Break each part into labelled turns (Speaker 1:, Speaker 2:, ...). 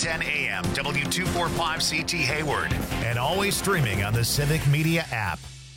Speaker 1: 10 a.m. W245CT Hayward. And always streaming on the Civic Media app.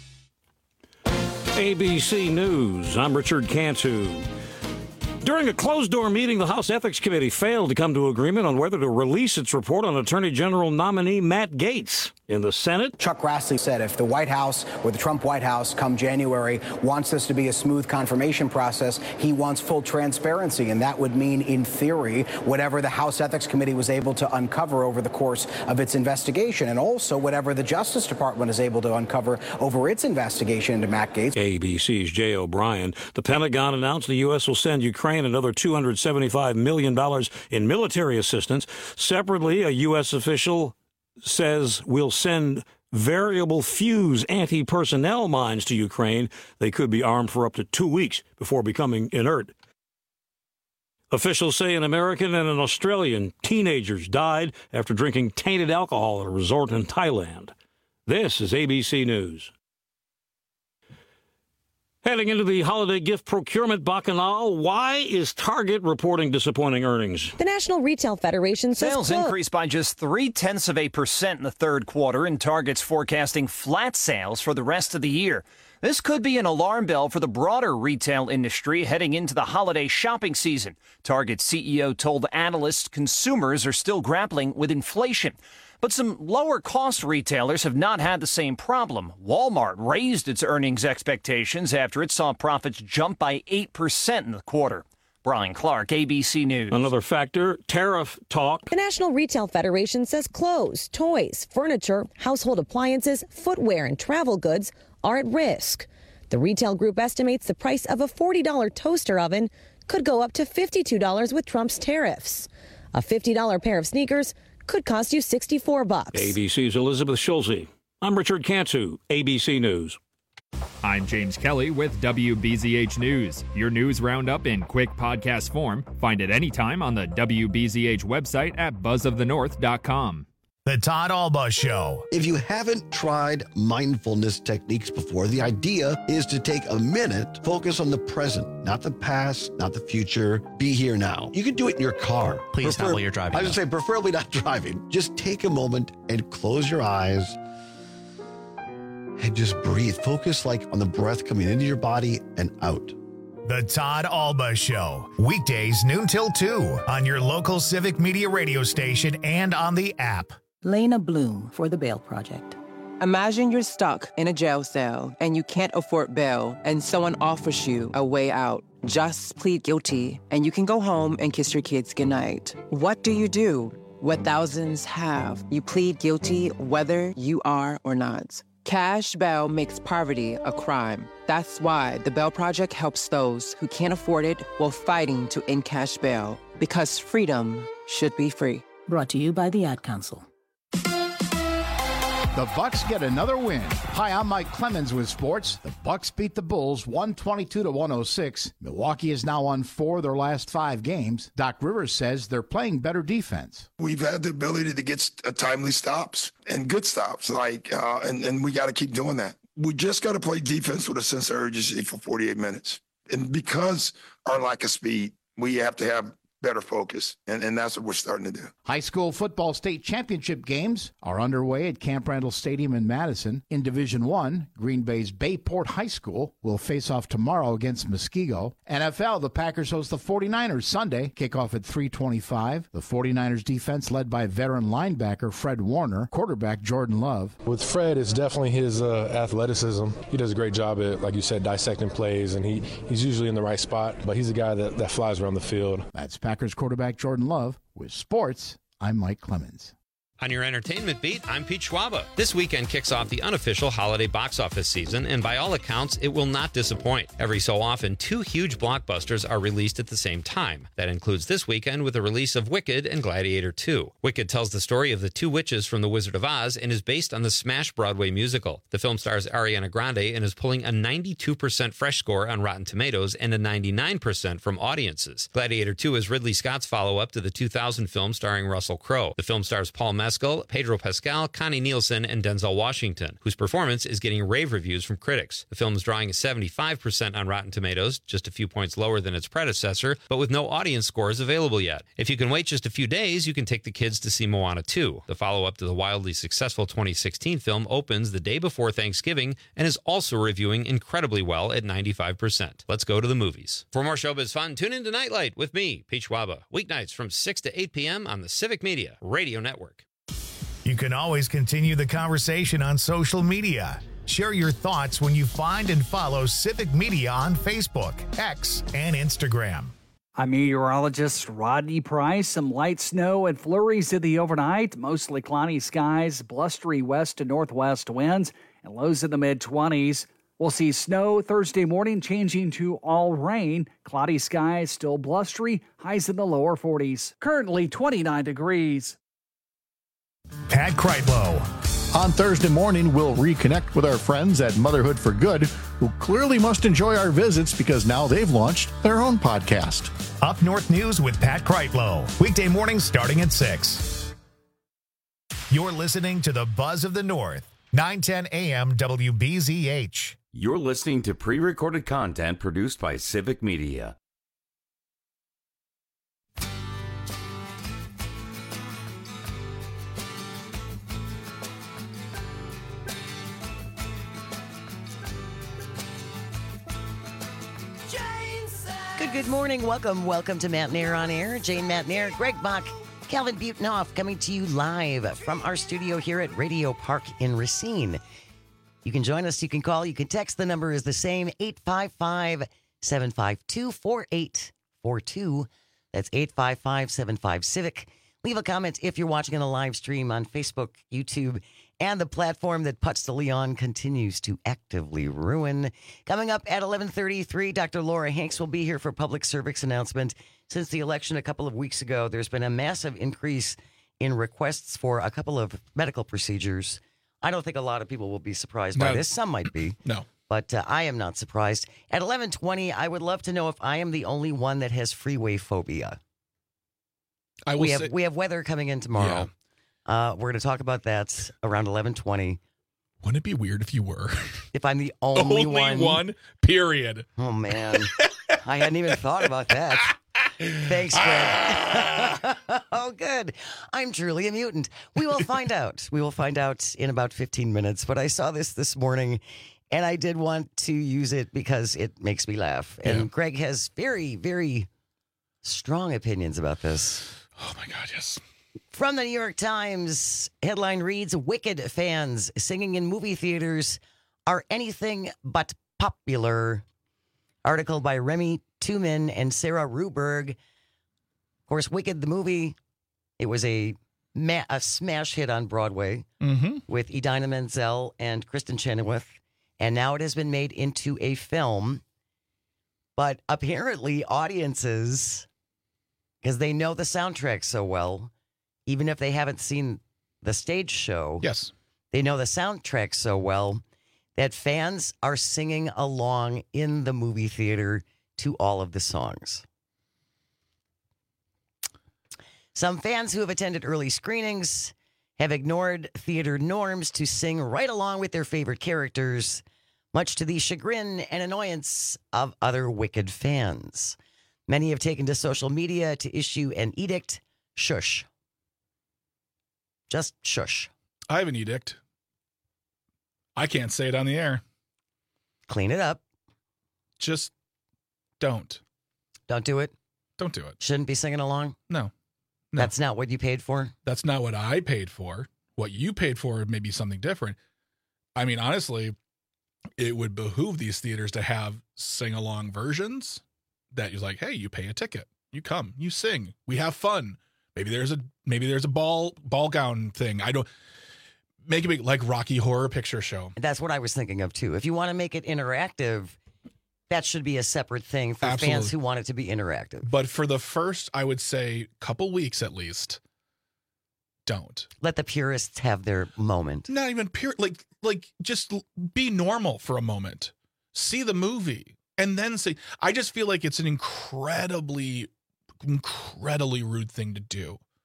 Speaker 2: ABC News, I'm Richard Cantu. During a closed-door meeting, the House Ethics Committee failed to come to agreement on whether to release its report on Attorney General nominee Matt Gaetz. In the Senate,
Speaker 3: Chuck Grassley said if the White House or the Trump White House come January wants this to be a smooth confirmation process, he wants full transparency. And that would mean, in theory, whatever the House Ethics Committee was able to uncover over the course of its investigation, and also whatever the Justice Department is able to uncover over its investigation into Matt Gaetz.
Speaker 2: ABC's Jay O'Brien. The Pentagon announced the U.S. will send Ukraine another $275 million in military assistance. Separately, a U.S. official says we'll send variable fuse anti-personnel mines to Ukraine. They could be armed for up to 2 weeks before becoming inert. Officials say an American and an Australian teenagers died after drinking tainted alcohol at a resort in Thailand. This is ABC News. Heading into the holiday gift procurement bacchanal, why is Target reporting disappointing earnings?
Speaker 4: The National Retail Federation says
Speaker 5: sales increased by just 0.3% in the third quarter, and Target's forecasting flat sales for the rest of the year. This could be an alarm bell for the broader retail industry heading into the holiday shopping season. Target CEO told analysts consumers are still grappling with inflation. But some lower-cost retailers have not had the same problem. Walmart raised its earnings expectations after it saw profits jump by 8% in the quarter. Brian Clark, ABC News.
Speaker 2: Another factor, tariff talk.
Speaker 4: The National Retail Federation says clothes, toys, furniture, household appliances, footwear, and travel goods are at risk. The retail group estimates the price of a $40 toaster oven could go up to $52 with Trump's tariffs. A $50 pair of sneakers could cost you $64.
Speaker 2: ABC's Elizabeth Schulze. I'm Richard Cantu, ABC News.
Speaker 6: I'm James Kelly with WBZH News. Your news roundup in quick podcast form. Find it anytime on the WBZH website at buzzofthenorth.com.
Speaker 1: The Todd Alba Show.
Speaker 7: If you haven't tried mindfulness techniques before, the idea is to take a minute, focus on the present, not the past, not the future. Be here now. You can do it in your car.
Speaker 8: Please not while you're driving.
Speaker 7: I would say preferably not driving. Just take a moment and close your eyes and just breathe. Focus like on the breath coming into your body and out.
Speaker 1: The Todd Alba Show. Weekdays noon till 2 on your local Civic Media radio station and on the app.
Speaker 9: Lena Bloom for the Bail Project. Imagine you're stuck in a jail cell and you can't afford bail and someone offers you a way out. Just plead guilty and you can go home and kiss your kids goodnight. What do you do? What thousands have. You plead guilty whether you are or not. Cash bail makes poverty a crime. That's why the Bail Project helps those who can't afford it while fighting to end cash bail. Because freedom should be free.
Speaker 10: Brought to you by the Ad Council.
Speaker 11: The Bucks get another win. Hi, I'm Mike Clemens with sports. The Bucks beat the Bulls 122-106. Milwaukee is now on 4 of their last 5 games. Doc Rivers says they're playing better defense.
Speaker 12: We've had the ability to get timely stops and good stops, and we got to keep doing that. We just got to play defense with a sense of urgency for 48 minutes. And because our lack of speed, we have to have better focus, and that's what we're starting to do.
Speaker 11: High school football state championship games are underway at Camp Randall Stadium in Madison. In Division I, Green Bay's Bayport High School will face off tomorrow against Muskego. NFL, the Packers host the 49ers Sunday, kickoff at 3:25. The 49ers defense led by veteran linebacker Fred Warner, quarterback Jordan Love.
Speaker 13: With Fred, it's definitely his athleticism. He does a great job at, like you said, dissecting plays, and he's usually in the right spot, but he's a guy that flies around the field.
Speaker 11: That's Packers quarterback Jordan Love. With sports, I'm Mike Clemens.
Speaker 14: On your entertainment beat, I'm Pete Schwaba. This weekend kicks off the unofficial holiday box office season, and by all accounts, it will not disappoint. Every so often, 2 huge blockbusters are released at the same time. That includes this weekend with the release of Wicked and Gladiator 2. Wicked tells the story of the 2 witches from The Wizard of Oz and is based on the smash Broadway musical. The film stars Ariana Grande and is pulling a 92% fresh score on Rotten Tomatoes and a 99% from audiences. Gladiator 2 is Ridley Scott's follow-up to the 2000 film starring Russell Crowe. The film stars Paul Mescal, Pedro Pascal, Connie Nielsen, and Denzel Washington, whose performance is getting rave reviews from critics. The film is drawing a 75% on Rotten Tomatoes, just a few points lower than its predecessor, but with no audience scores available yet. If you can wait just a few days, you can take the kids to see Moana 2. The follow-up to the wildly successful 2016 film opens the day before Thanksgiving and is also reviewing incredibly well at 95%. Let's go to the movies. For more showbiz fun, tune in to Nightlight with me, Pete Schwaba, weeknights from 6 to 8 p.m. on the Civic Media Radio Network.
Speaker 1: You can always continue the conversation on social media. Share your thoughts when you find and follow Civic Media on Facebook, X, and Instagram.
Speaker 8: I'm meteorologist Rodney Price. Some light snow and flurries in the overnight, mostly cloudy skies, blustery west to northwest winds, and lows in the mid-20s. We'll see snow Thursday morning changing to all rain. Cloudy skies, still blustery, highs in the lower 40s. Currently 29 degrees.
Speaker 1: Pat Kreitlow.
Speaker 11: On Thursday morning, we'll reconnect with our friends at Motherhood for Good, who clearly must enjoy our visits because now they've launched their own podcast.
Speaker 1: Up North News with Pat Kreitlow. Weekday mornings starting at 6. You're listening to the Buzz of the North. 9:10 a.m. WBZH.
Speaker 15: You're listening to pre-recorded content produced by Civic Media.
Speaker 16: Good morning. Welcome to Matt Nair on Air. Jane Matt Nair, Greg Bach, Calvin Butenhoff coming to you live from our studio here at Radio Park in Racine. You can join us, you can call, you can text. The number is the same, 855-752-4842. That's 855-75-CIVIC. Leave a comment if you're watching on a live stream on Facebook, YouTube, and the platform that Putz de Leon continues to actively ruin. Coming up at 11:33, Dr. Laura Hanks will be here for a public service announcement. Since the election a couple of weeks ago, there's been a massive increase in requests for a couple of medical procedures. I don't think a lot of people will be surprised by this. Some might be.
Speaker 17: No.
Speaker 16: But I am not surprised. At 11:20, I would love to know if I am the only one that has freeway phobia. We have weather coming in tomorrow.
Speaker 17: Yeah.
Speaker 16: We're going to talk about that around 11:20.
Speaker 17: Wouldn't it be weird if you were?
Speaker 16: If I'm the only one?
Speaker 17: Period.
Speaker 16: Oh, man. I hadn't even thought about that. Thanks, Greg. Oh, good. I'm truly a mutant. We will find out. We will find out in about 15 minutes. But I saw this morning, and I did want to use it because it makes me laugh. And Greg has very, very strong opinions about this.
Speaker 17: Oh, my God, yes.
Speaker 16: From the New York Times, headline reads, Wicked fans singing in movie theaters are anything but popular. Article by Remy Tumin and Sarah Ruberg. Of course, Wicked, the movie, it was a smash hit on Broadway with Idina Menzel and Kristen Chenoweth. And now it has been made into a film. But apparently audiences, because they know the soundtrack so well, even if they haven't seen the stage show,
Speaker 17: yes,
Speaker 16: they know the soundtrack so well that fans are singing along in the movie theater to all of the songs. Some fans who have attended early screenings have ignored theater norms to sing right along with their favorite characters, much to the chagrin and annoyance of other Wicked fans. Many have taken to social media to issue an edict. Shush. Just shush.
Speaker 17: I have an edict. I can't say it on the air.
Speaker 16: Clean it up.
Speaker 17: Just don't.
Speaker 16: Don't do it?
Speaker 17: Don't do it.
Speaker 16: Shouldn't be singing along?
Speaker 17: No.
Speaker 16: That's not what you paid for?
Speaker 17: That's not what I paid for. What you paid for may be something different. I mean, honestly, it would behoove these theaters to have sing-along versions that you're like, hey, you pay a ticket. You come. You sing. We have fun. Maybe there's a ball gown thing. I don't make it like Rocky Horror Picture Show.
Speaker 16: That's what I was thinking of too. If you want to make it interactive, that should be a separate thing for fans who want it to be interactive.
Speaker 17: But for the first, I would say, couple weeks at least, don't.
Speaker 16: Let the purists have their moment.
Speaker 17: Not even pure. Like just be normal for a moment. See the movie and then say. I just feel like it's an incredibly rude thing to do.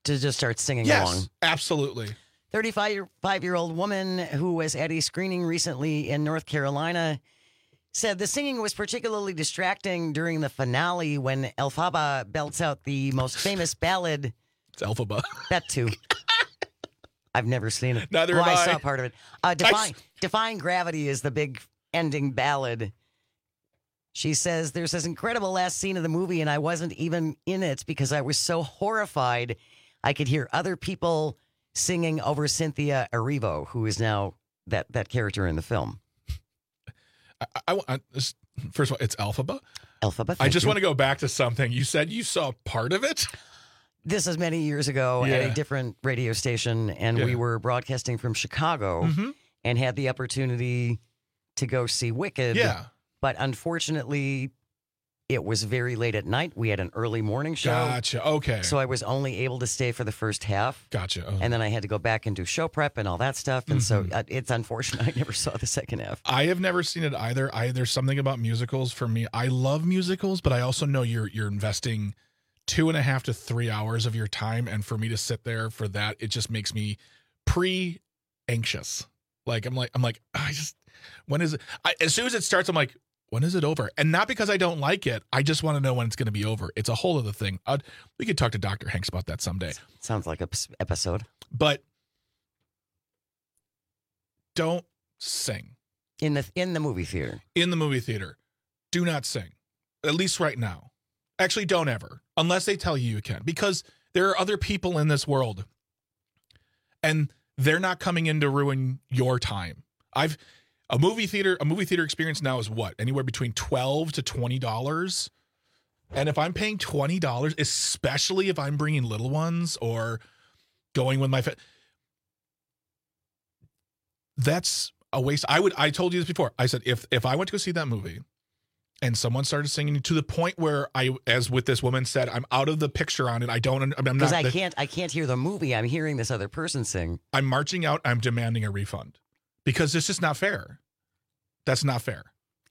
Speaker 16: to just start singing
Speaker 17: Yes,
Speaker 16: along.
Speaker 17: absolutely.
Speaker 16: 35-year-old woman who was at a screening recently in North Carolina said the singing was particularly distracting during the finale when Elphaba belts out the most famous ballad.
Speaker 17: It's Elphaba.
Speaker 16: That too. I've never seen it.
Speaker 17: Neither
Speaker 16: well,
Speaker 17: have
Speaker 16: I
Speaker 17: I.
Speaker 16: saw part of it. Defying Gravity is the big ending ballad. She says, there's this incredible last scene of the movie, and I wasn't even in it because I was so horrified. I could hear other people singing over Cynthia Erivo, who is now that character in the film.
Speaker 17: First of all, it's Elphaba.
Speaker 16: Elphaba.
Speaker 17: I just want to go back to something. You said you saw part of it?
Speaker 16: This is many years ago at a different radio station, and we were broadcasting from Chicago and had the opportunity to go see Wicked.
Speaker 17: Yeah.
Speaker 16: But unfortunately, it was very late at night. We had an early morning show.
Speaker 17: Gotcha. Okay.
Speaker 16: So I was only able to stay for the first half.
Speaker 17: Gotcha. Oh.
Speaker 16: And then I had to go back and do show prep and all that stuff. And so it's unfortunate I never saw the second half.
Speaker 17: I have never seen it either. There's something about musicals for me. I love musicals, but I also know you're investing 2.5 to 3 hours of your time. And for me to sit there for that, it just makes me anxious. Like, I'm like, when is it? As soon as it starts, I'm like, when is it over? And not because I don't like it. I just want to know when it's going to be over. It's a whole other thing. We could talk to Dr. Hanks about that someday.
Speaker 16: Sounds like an episode.
Speaker 17: But don't sing.
Speaker 16: In the movie theater.
Speaker 17: In the movie theater. Do not sing. At least right now. Actually, don't ever. Unless they tell you can. Because there are other people in this world. And they're not coming in to ruin your time. A movie theater experience now is what? Anywhere between $12 to $20. And if I'm paying $20, especially if I'm bringing little ones or going with my that's a waste. I told you this before. I said if I went to go see that movie and someone started singing to the point where as with this woman said, I'm out of the picture on it. I'm not because
Speaker 16: I can't hear the movie. I'm hearing this other person sing.
Speaker 17: I'm marching out. I'm demanding a refund. Because it's just not fair. That's not fair.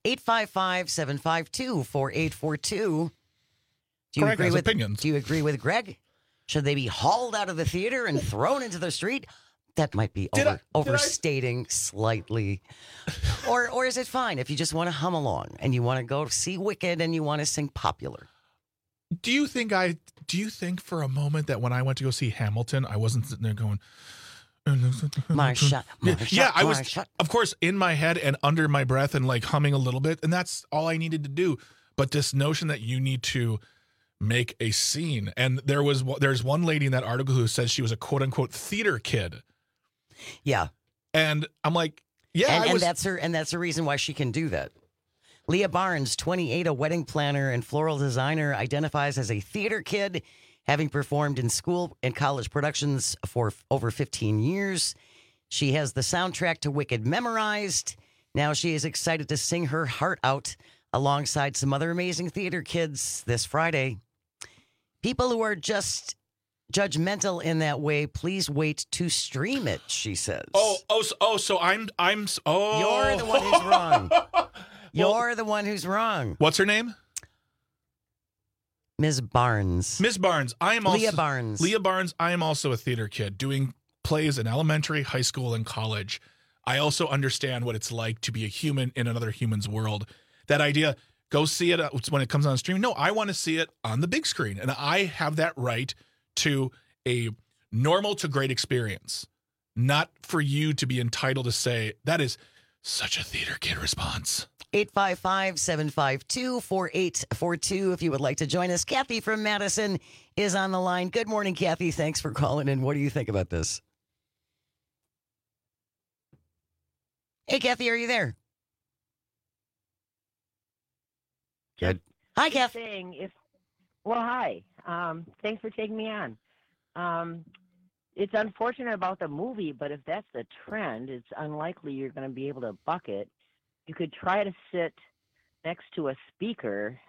Speaker 16: 855-752-4842. Do you
Speaker 17: Greg
Speaker 16: agree
Speaker 17: has
Speaker 16: with
Speaker 17: opinions.
Speaker 16: Do you agree with Greg? Should they be hauled out of the theater and thrown into the street? That might be overstating slightly. Or is it fine if you just want to hum along and you want to go see Wicked and you want to sing popular?
Speaker 17: Do you think for a moment that when I went to go see Hamilton, I wasn't sitting there going
Speaker 16: Marsha.
Speaker 17: I was, of course, in my head and under my breath and like humming a little bit, and that's all I needed to do. But this notion that you need to make a scene, and there's one lady in that article who says she was a quote unquote theater kid.
Speaker 16: Yeah,
Speaker 17: and I'm like, yeah,
Speaker 16: and that's the reason why she can do that. Leah Barnes, 28, a wedding planner and floral designer, identifies as a theater kid, having performed in school and college productions for over 15 years. She has the soundtrack to Wicked memorized. Now she is excited to sing her heart out alongside some other amazing theater kids this Friday. People who are just judgmental in that way, please wait to stream it, she says.
Speaker 17: So I'm
Speaker 16: You're the one who's wrong. You're the one who's wrong.
Speaker 17: What's her name?
Speaker 16: Ms. Barnes.
Speaker 17: Ms. Barnes.
Speaker 16: Leah Barnes.
Speaker 17: Leah Barnes. I am also a theater kid doing plays in elementary, high school, and college. I also understand what it's like to be a human in another human's world. That idea, go see it when it comes on stream. No, I want to see it on the big screen. And I have that right to a normal to great experience. Not for you to be entitled to say, that is such a theater kid response.
Speaker 16: 855-752-4842 if you would like to join us. Kathy from Madison is on the line. Good morning, Kathy. Thanks for calling in. What do you think about this? Hey, Kathy, are you there? Good. Hi, Kathy.
Speaker 18: Hi. Thanks for taking me on. It's unfortunate about the movie, but if that's the trend, it's unlikely you're going to be able to buck it. You could try to sit next to a speaker,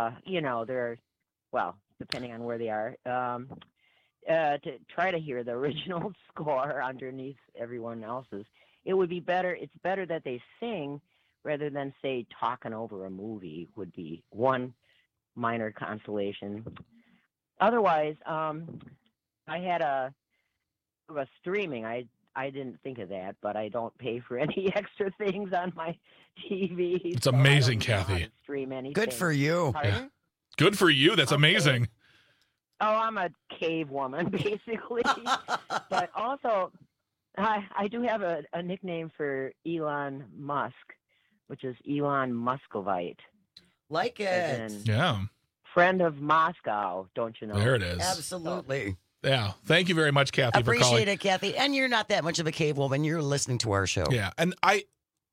Speaker 18: depending on where they are, to try to hear the original score underneath everyone else's. It would be better. It's better that they sing rather than, say, talking over a movie would be one minor consolation. Otherwise, I had a streaming. I didn't think of that, but I don't pay for any extra things on my TV.
Speaker 17: It's amazing, Kathy.
Speaker 18: Stream anything.
Speaker 16: Good for you.
Speaker 17: Yeah. Good for you. That's amazing.
Speaker 18: Oh, I'm a cave woman, basically. But also, I do have a nickname for Elon Musk, which is Elon Muscovite.
Speaker 16: Like it.
Speaker 17: Yeah.
Speaker 18: Friend of Moscow, don't you know?
Speaker 17: There it is.
Speaker 16: Absolutely.
Speaker 17: Yeah. Thank you very much, Kathy, for calling.
Speaker 16: Appreciate it, Kathy. And you're not that much of a cave woman. You're listening to our show.
Speaker 17: Yeah. And I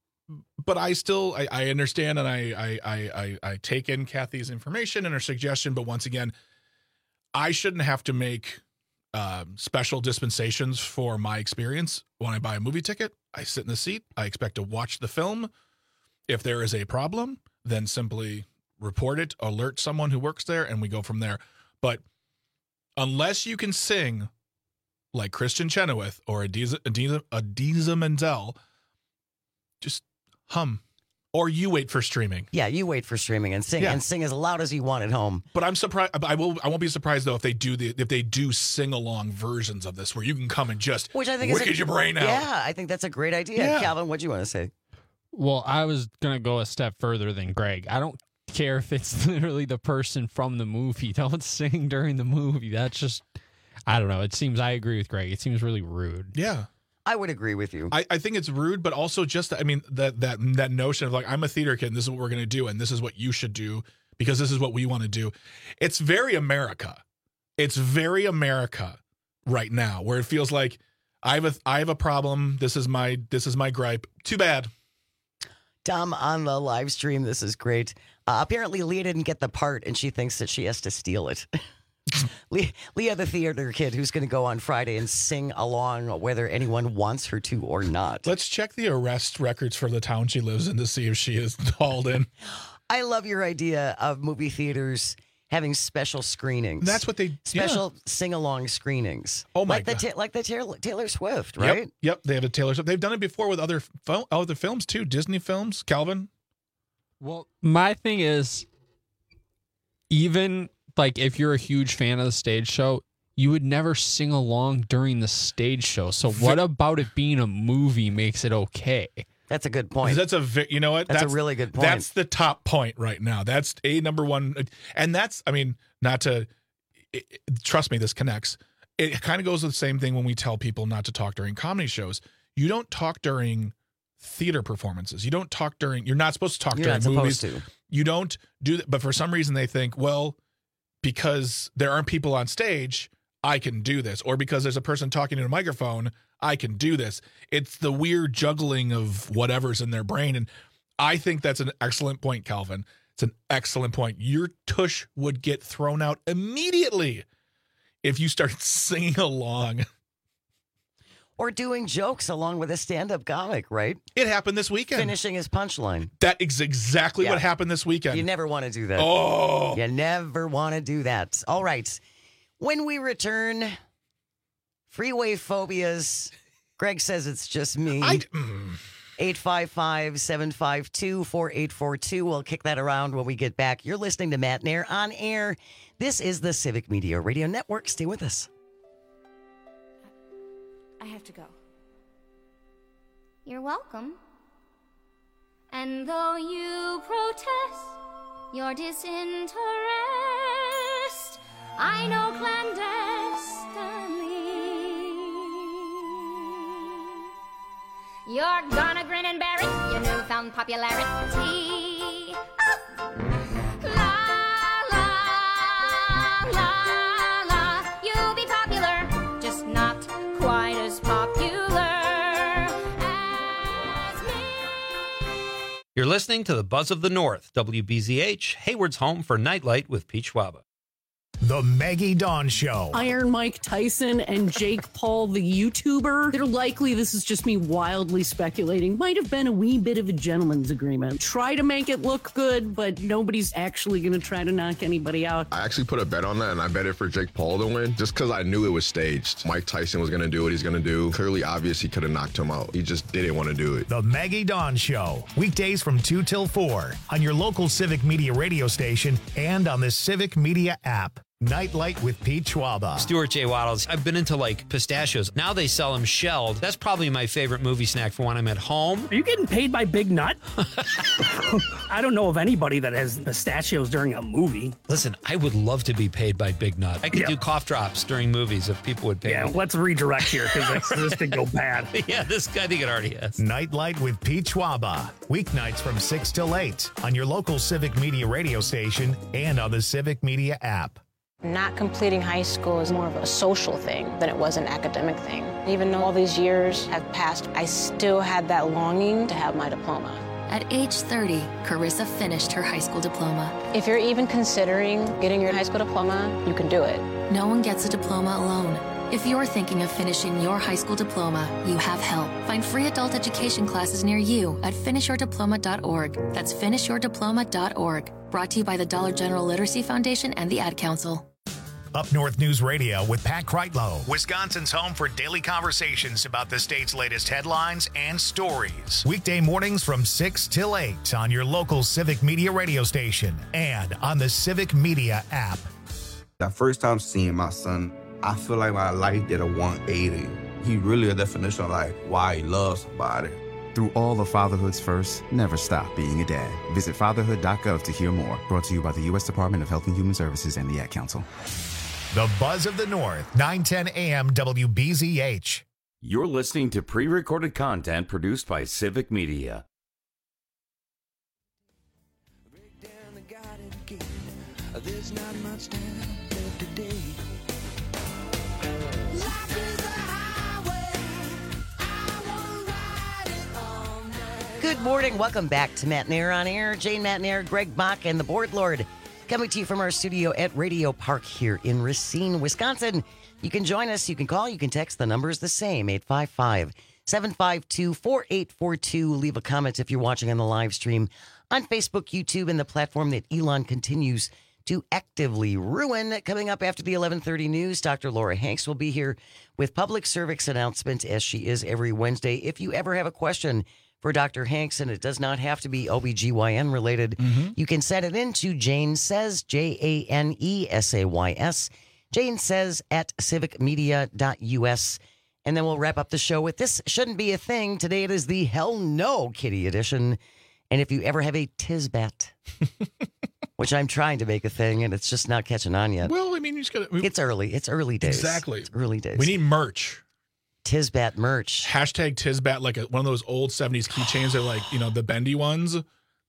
Speaker 17: understand, and I take in Kathy's information and her suggestion, but once again, I shouldn't have to make special dispensations for my experience. When I buy a movie ticket, I sit in the seat. I expect to watch the film. If there is a problem, then simply report it, alert someone who works there, and we go from there. But unless you can sing like Kristen Chenoweth or Idina Menzel, just hum. Or you wait for streaming.
Speaker 16: Yeah, you wait for streaming and sing and sing as loud as you want at home.
Speaker 17: But I'm surprised. I won't be surprised though if they do sing along versions of this where you can come and just wicked your brain out.
Speaker 16: Yeah, I think that's a great idea.
Speaker 17: Yeah.
Speaker 16: Calvin, what do you want to say?
Speaker 19: Well, I was gonna go a step further than Greg. I don't care if it's literally the person from the movie. Don't sing during the movie. That's just, I don't know. I agree with Greg. It seems really rude.
Speaker 17: Yeah.
Speaker 16: I would agree with you.
Speaker 17: I think it's rude, but also just, I mean, that notion of like, I'm a theater kid and this is what we're going to do and this is what you should do because this is what we want to do. It's very America. It's very America right now where it feels like I have a problem. This is my gripe. Too bad.
Speaker 16: Tom, on the live stream, this is great. Apparently, Leah didn't get the part and she thinks that she has to steal it. Leah, the theater kid who's going to go on Friday and sing along whether anyone wants her to or not.
Speaker 17: Let's check the arrest records for the town she lives in to see if she is hauled in.
Speaker 16: I love your idea of movie theaters having special screenings.
Speaker 17: That's what they
Speaker 16: special sing-along screenings.
Speaker 17: Oh my God!
Speaker 16: Like the Taylor Swift, right?
Speaker 17: Yep. They have a Taylor Swift. They've done it before with other films too, Disney films. Calvin.
Speaker 19: Well, my thing is, even like if you're a huge fan of the stage show, you would never sing along during the stage show. So what about it being a movie makes it okay?
Speaker 16: That's a good point.
Speaker 17: That's you know what?
Speaker 16: That's a really good point.
Speaker 17: That's the top point right now. That's number one. And that's, I mean, trust me, this connects. It kind of goes with the same thing when we tell people not to talk during comedy shows. You don't talk during theater performances. You don't talk during, you're not supposed to talk during movies. You don't do that. But for some reason they think, well, because there aren't people on stage, I can do this. Or because there's a person talking in a microphone, I can do this. It's the weird juggling of whatever's in their brain. And I think that's an excellent point, Calvin. It's an excellent point. Your tush would get thrown out immediately if you started singing along.
Speaker 16: Or doing jokes along with a stand-up comic, right?
Speaker 17: It happened this weekend.
Speaker 16: Finishing his punchline.
Speaker 17: That is exactly what happened this weekend.
Speaker 16: You never want to do that.
Speaker 17: Oh.
Speaker 16: You never want to do that. All right. When we return, freeway phobias. Greg says it's just me. 855-752-4842. We'll kick that around when we get back. You're listening to Matt Nair on air. This is the Civic Media Radio Network. Stay with us.
Speaker 20: I have to go. You're welcome. And though you protest your disinterest, I know clandestinely you're gonna grin and bear it, your newfound popularity. You'll be popular, just not quite as popular as me.
Speaker 14: You're listening to the Buzz of the North, WBZH, Hayward's home for Nightlight with Pete Schwaba.
Speaker 1: The Maggie Dawn Show.
Speaker 21: Iron Mike Tyson and Jake Paul, the YouTuber. They're likely, this is just me wildly speculating, might have been a wee bit of a gentleman's agreement. Try to make it look good, but nobody's actually going to try to knock anybody out.
Speaker 22: I actually put a bet on that, and I bet it for Jake Paul to win, just because I knew it was staged. Mike Tyson was going to do what he's going to do. Clearly obvious he could have knocked him out. He just didn't want to do it.
Speaker 1: The Maggie Dawn Show. Weekdays from 2 till 4 on your local Civic Media radio station and on the Civic Media app. Nightlight with Pete Schwaba.
Speaker 14: Stuart J. Waddles. I've been into like pistachios. Now they sell them shelled. That's probably my favorite movie snack for when I'm at home.
Speaker 3: Are you getting paid by Big Nut? I don't know of anybody that has pistachios during a movie.
Speaker 14: Listen, I would love to be paid by Big Nut. I could do cough drops during movies if people would pay me.
Speaker 3: Let's redirect here because this could go bad.
Speaker 14: Yeah, I think it already has.
Speaker 1: Nightlight with Pete Schwaba. Weeknights from 6 till 8 on your local Civic Media radio station and on the Civic Media app.
Speaker 5: Not completing high school is more of a social thing than it was an academic thing. Even though all these years have passed, I still had that longing to have my diploma.
Speaker 23: At age 30, Carissa finished her high school diploma.
Speaker 5: If you're even considering getting your high school diploma, you can do it.
Speaker 23: No one gets a diploma alone. If you're thinking of finishing your high school diploma, you have help. Find free adult education classes near you at finishyourdiploma.org. That's finishyourdiploma.org. Brought to you by the Dollar General Literacy Foundation and the Ad Council.
Speaker 1: Up North News Radio with Pat Kreitlow, Wisconsin's home for daily conversations about the state's latest headlines and stories. Weekday mornings from 6 till 8 on your local Civic Media radio station and on the Civic Media app.
Speaker 24: The first time seeing my son, I feel like my life did a 180. He really a definition of like why he loves somebody.
Speaker 25: Through all of fatherhood's first, never stop being a dad. Visit fatherhood.gov to hear more. Brought to you by the U.S. Department of Health and Human Services and the Ad Council.
Speaker 1: The Buzz of the North, 910 AM WBZH.
Speaker 15: You're listening to pre-recorded content produced by Civic Media.
Speaker 26: There's not much time left today.
Speaker 16: Good morning. Welcome back to Matt and Air on Air. Jane, Matt and Air, Greg Bach, and the Board Lord coming to you from our studio at Radio Park here in Racine, Wisconsin. You can join us. You can call. You can text. The number is the same, 855-752-4842. Leave a comment if you're watching on the live stream on Facebook, YouTube, and the platform that Elon continues to actively ruin. Coming up after the 11:30 news, Dr. Laura Hanks will be here with public service announcement as she is every Wednesday. If you ever have a question for Dr. Hanks, and it does not have to be OBGYN related, you can send it in to Jane Says, JANESAYS, Jane Says at civicmedia.us. And then we'll wrap up the show with This Shouldn't Be a Thing. Today it is the Hell No Kitty edition. And if you ever have a Tisbat, which I'm trying to make a thing, and it's just not catching on yet.
Speaker 17: Well, I mean, you just got to...
Speaker 16: It's early. It's early days.
Speaker 17: Exactly.
Speaker 16: It's early days.
Speaker 17: We need merch.
Speaker 16: Tisbat merch.
Speaker 17: Hashtag Tisbat, like one of those old 70s keychains that like, you know, the bendy ones.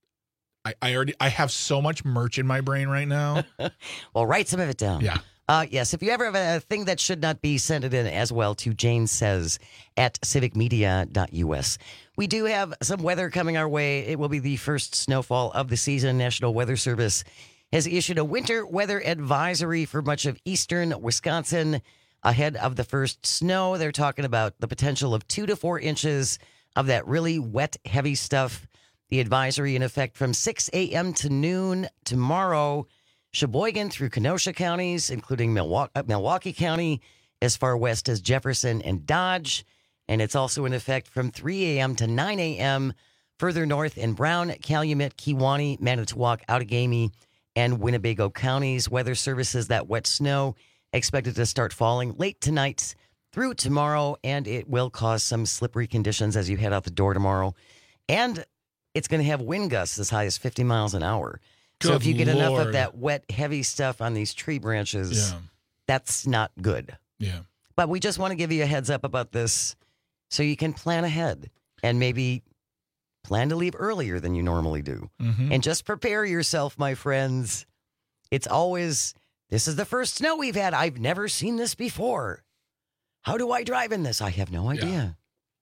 Speaker 17: I have so much merch in my brain right now.
Speaker 16: Well, write some of it down.
Speaker 17: Yeah.
Speaker 16: Yes, if you ever have a thing that should not be, send it in as well to Jane Says at civicmedia.us. We do have some weather coming our way. It will be the first snowfall of the season. National Weather Service has issued a winter weather advisory for much of eastern Wisconsin ahead of the first snow. They're talking about the potential of 2 to 4 inches of that really wet, heavy stuff. The advisory in effect from 6 a.m. to noon tomorrow. Sheboygan through Kenosha counties, including Milwaukee County, as far west as Jefferson and Dodge. And it's also in effect from 3 a.m. to 9 a.m. further north in Brown, Calumet, Kewaunee, Manitowoc, Outagamie, and Winnebago counties. Weather services that wet snow expected to start falling late tonight through tomorrow, and it will cause some slippery conditions as you head out the door tomorrow. And it's going to have wind gusts as high as 50 miles an hour. So if you get enough of that wet, heavy stuff on these tree branches, that's not good.
Speaker 17: Yeah.
Speaker 16: But we just want to give you a heads up about this so you can plan ahead and maybe plan to leave earlier than you normally do. And just prepare yourself, my friends. It's always, this is the first snow we've had. I've never seen this before. How do I drive in this? I have no idea.
Speaker 17: Yeah.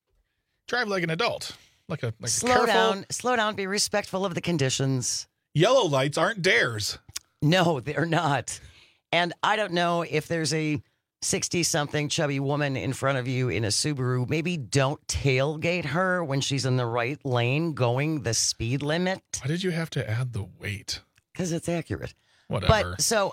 Speaker 17: Drive like an adult.
Speaker 16: Slow down, be respectful of the conditions.
Speaker 17: Yellow lights aren't dares.
Speaker 16: No, they're not. And I don't know if there's a 60-something chubby woman in front of you in a Subaru. Maybe don't tailgate her when she's in the right lane going the speed limit.
Speaker 17: Why did you have to add the weight?
Speaker 16: Because it's accurate.
Speaker 17: Whatever.
Speaker 16: But so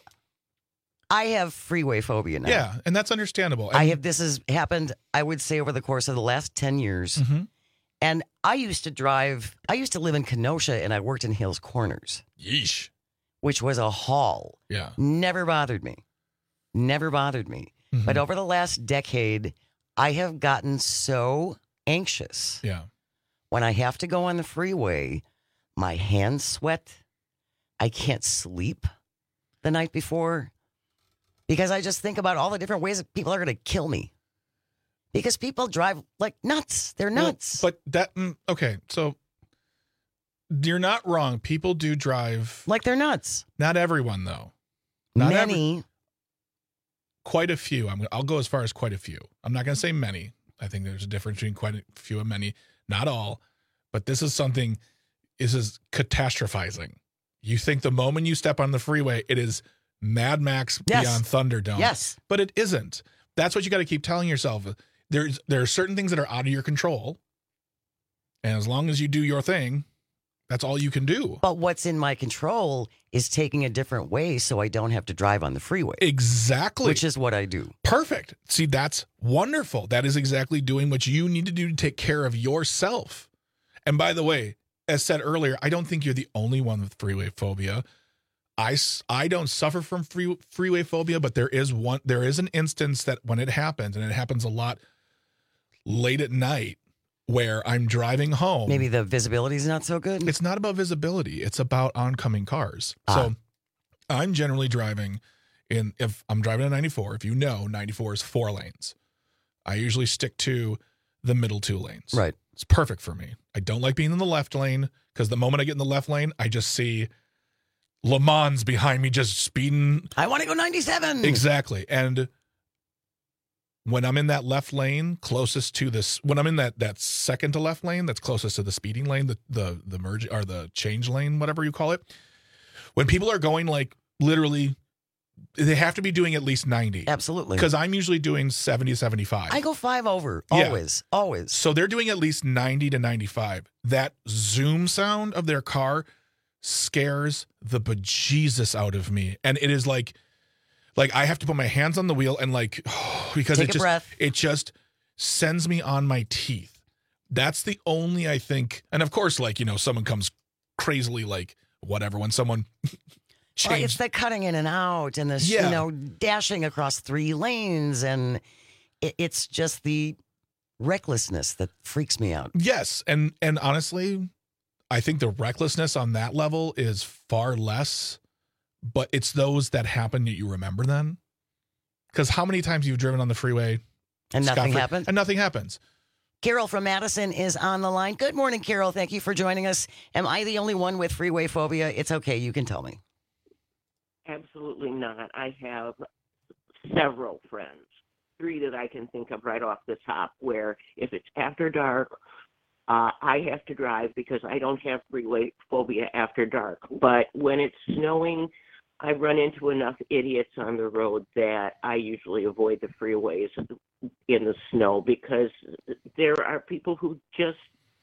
Speaker 16: I have freeway phobia now.
Speaker 17: Yeah, and that's understandable.
Speaker 16: This has happened, I would say, over the course of the last 10 years. And I used to live in Kenosha, and I worked in Hales Corners.
Speaker 17: Yeesh.
Speaker 16: which was a haul.
Speaker 17: Yeah.
Speaker 16: Never bothered me. Never bothered me.
Speaker 17: Mhm.
Speaker 16: But over the last decade, I have gotten so anxious.
Speaker 17: Yeah.
Speaker 16: When I have to go on the freeway, my hands sweat. I can't sleep the night before because I just think about all the different ways that people are going to kill me. Because people drive like nuts. They're nuts.
Speaker 17: Well, but that, okay, so you're not wrong. People do drive.
Speaker 16: Like they're nuts.
Speaker 17: Not everyone, though. Not
Speaker 16: Many.
Speaker 17: Quite a few. I'll go as far as quite a few. I'm not going to say many. I think there's a difference between quite a few and many. Not all. But this is catastrophizing. You think the moment you step on the freeway, it is Mad Max beyond Thunderdome.
Speaker 16: Yes.
Speaker 17: But it isn't. That's what you got to keep telling yourself. There are certain things that are out of your control. And as long as you do your thing, that's all you can do.
Speaker 16: But what's in my control is taking a different way so I don't have to drive on the freeway.
Speaker 17: Exactly.
Speaker 16: Which is what I do.
Speaker 17: Perfect. See, that's wonderful. That is exactly doing what you need to do to take care of yourself. And by the way, as said earlier, I don't think you're the only one with freeway phobia. I don't suffer from freeway phobia, but there is an instance that when it happens, and it happens a lot late at night, where I'm driving home.
Speaker 16: Maybe the visibility is not so good.
Speaker 17: It's not about visibility. It's about oncoming cars. So I'm generally driving if I'm driving a 94, if you know, 94 is 4 lanes. I usually stick to the middle 2 lanes.
Speaker 16: Right.
Speaker 17: It's perfect for me. I don't like being in the left lane because the moment I get in the left lane, I just see Le Mans behind me just speeding.
Speaker 16: I want to go 97.
Speaker 17: Exactly. And when I'm in that left lane closest to this, when I'm in that second to left lane that's closest to the speeding lane, the merge or the change lane, whatever you call it, when people are going like literally, they have to be doing at least 90.
Speaker 16: Absolutely.
Speaker 17: Because I'm usually doing 70, 75.
Speaker 16: I go 5 over.
Speaker 17: Yeah.
Speaker 16: Always.
Speaker 17: So they're doing at least 90 to 95. That zoom sound of their car scares the bejesus out of me. And it is like I have to put my hands on the wheel and because
Speaker 16: Take a breath.
Speaker 17: It just sends me on my teeth. That's the only, I think, and of course, someone comes crazily whatever, when someone
Speaker 16: well, it's the cutting in and out and the, dashing across 3 lanes. And it's just the recklessness that freaks me out.
Speaker 17: Yes. And honestly, I think the recklessness on that level is far less. But it's those that happen that you remember then. Because how many times you've driven on the freeway
Speaker 16: and nothing happens?
Speaker 17: And nothing happens.
Speaker 16: Carol from Madison is on the line. Good morning, Carol. Thank you for joining us. Am I the only one with freeway phobia? It's okay. You can tell me.
Speaker 2: Absolutely not. I have several friends, 3 that I can think of right off the top, where if it's after dark, I have to drive because I don't have freeway phobia after dark. But when it's snowing, I run into enough idiots on the road that I usually avoid the freeways in the snow because there are people who just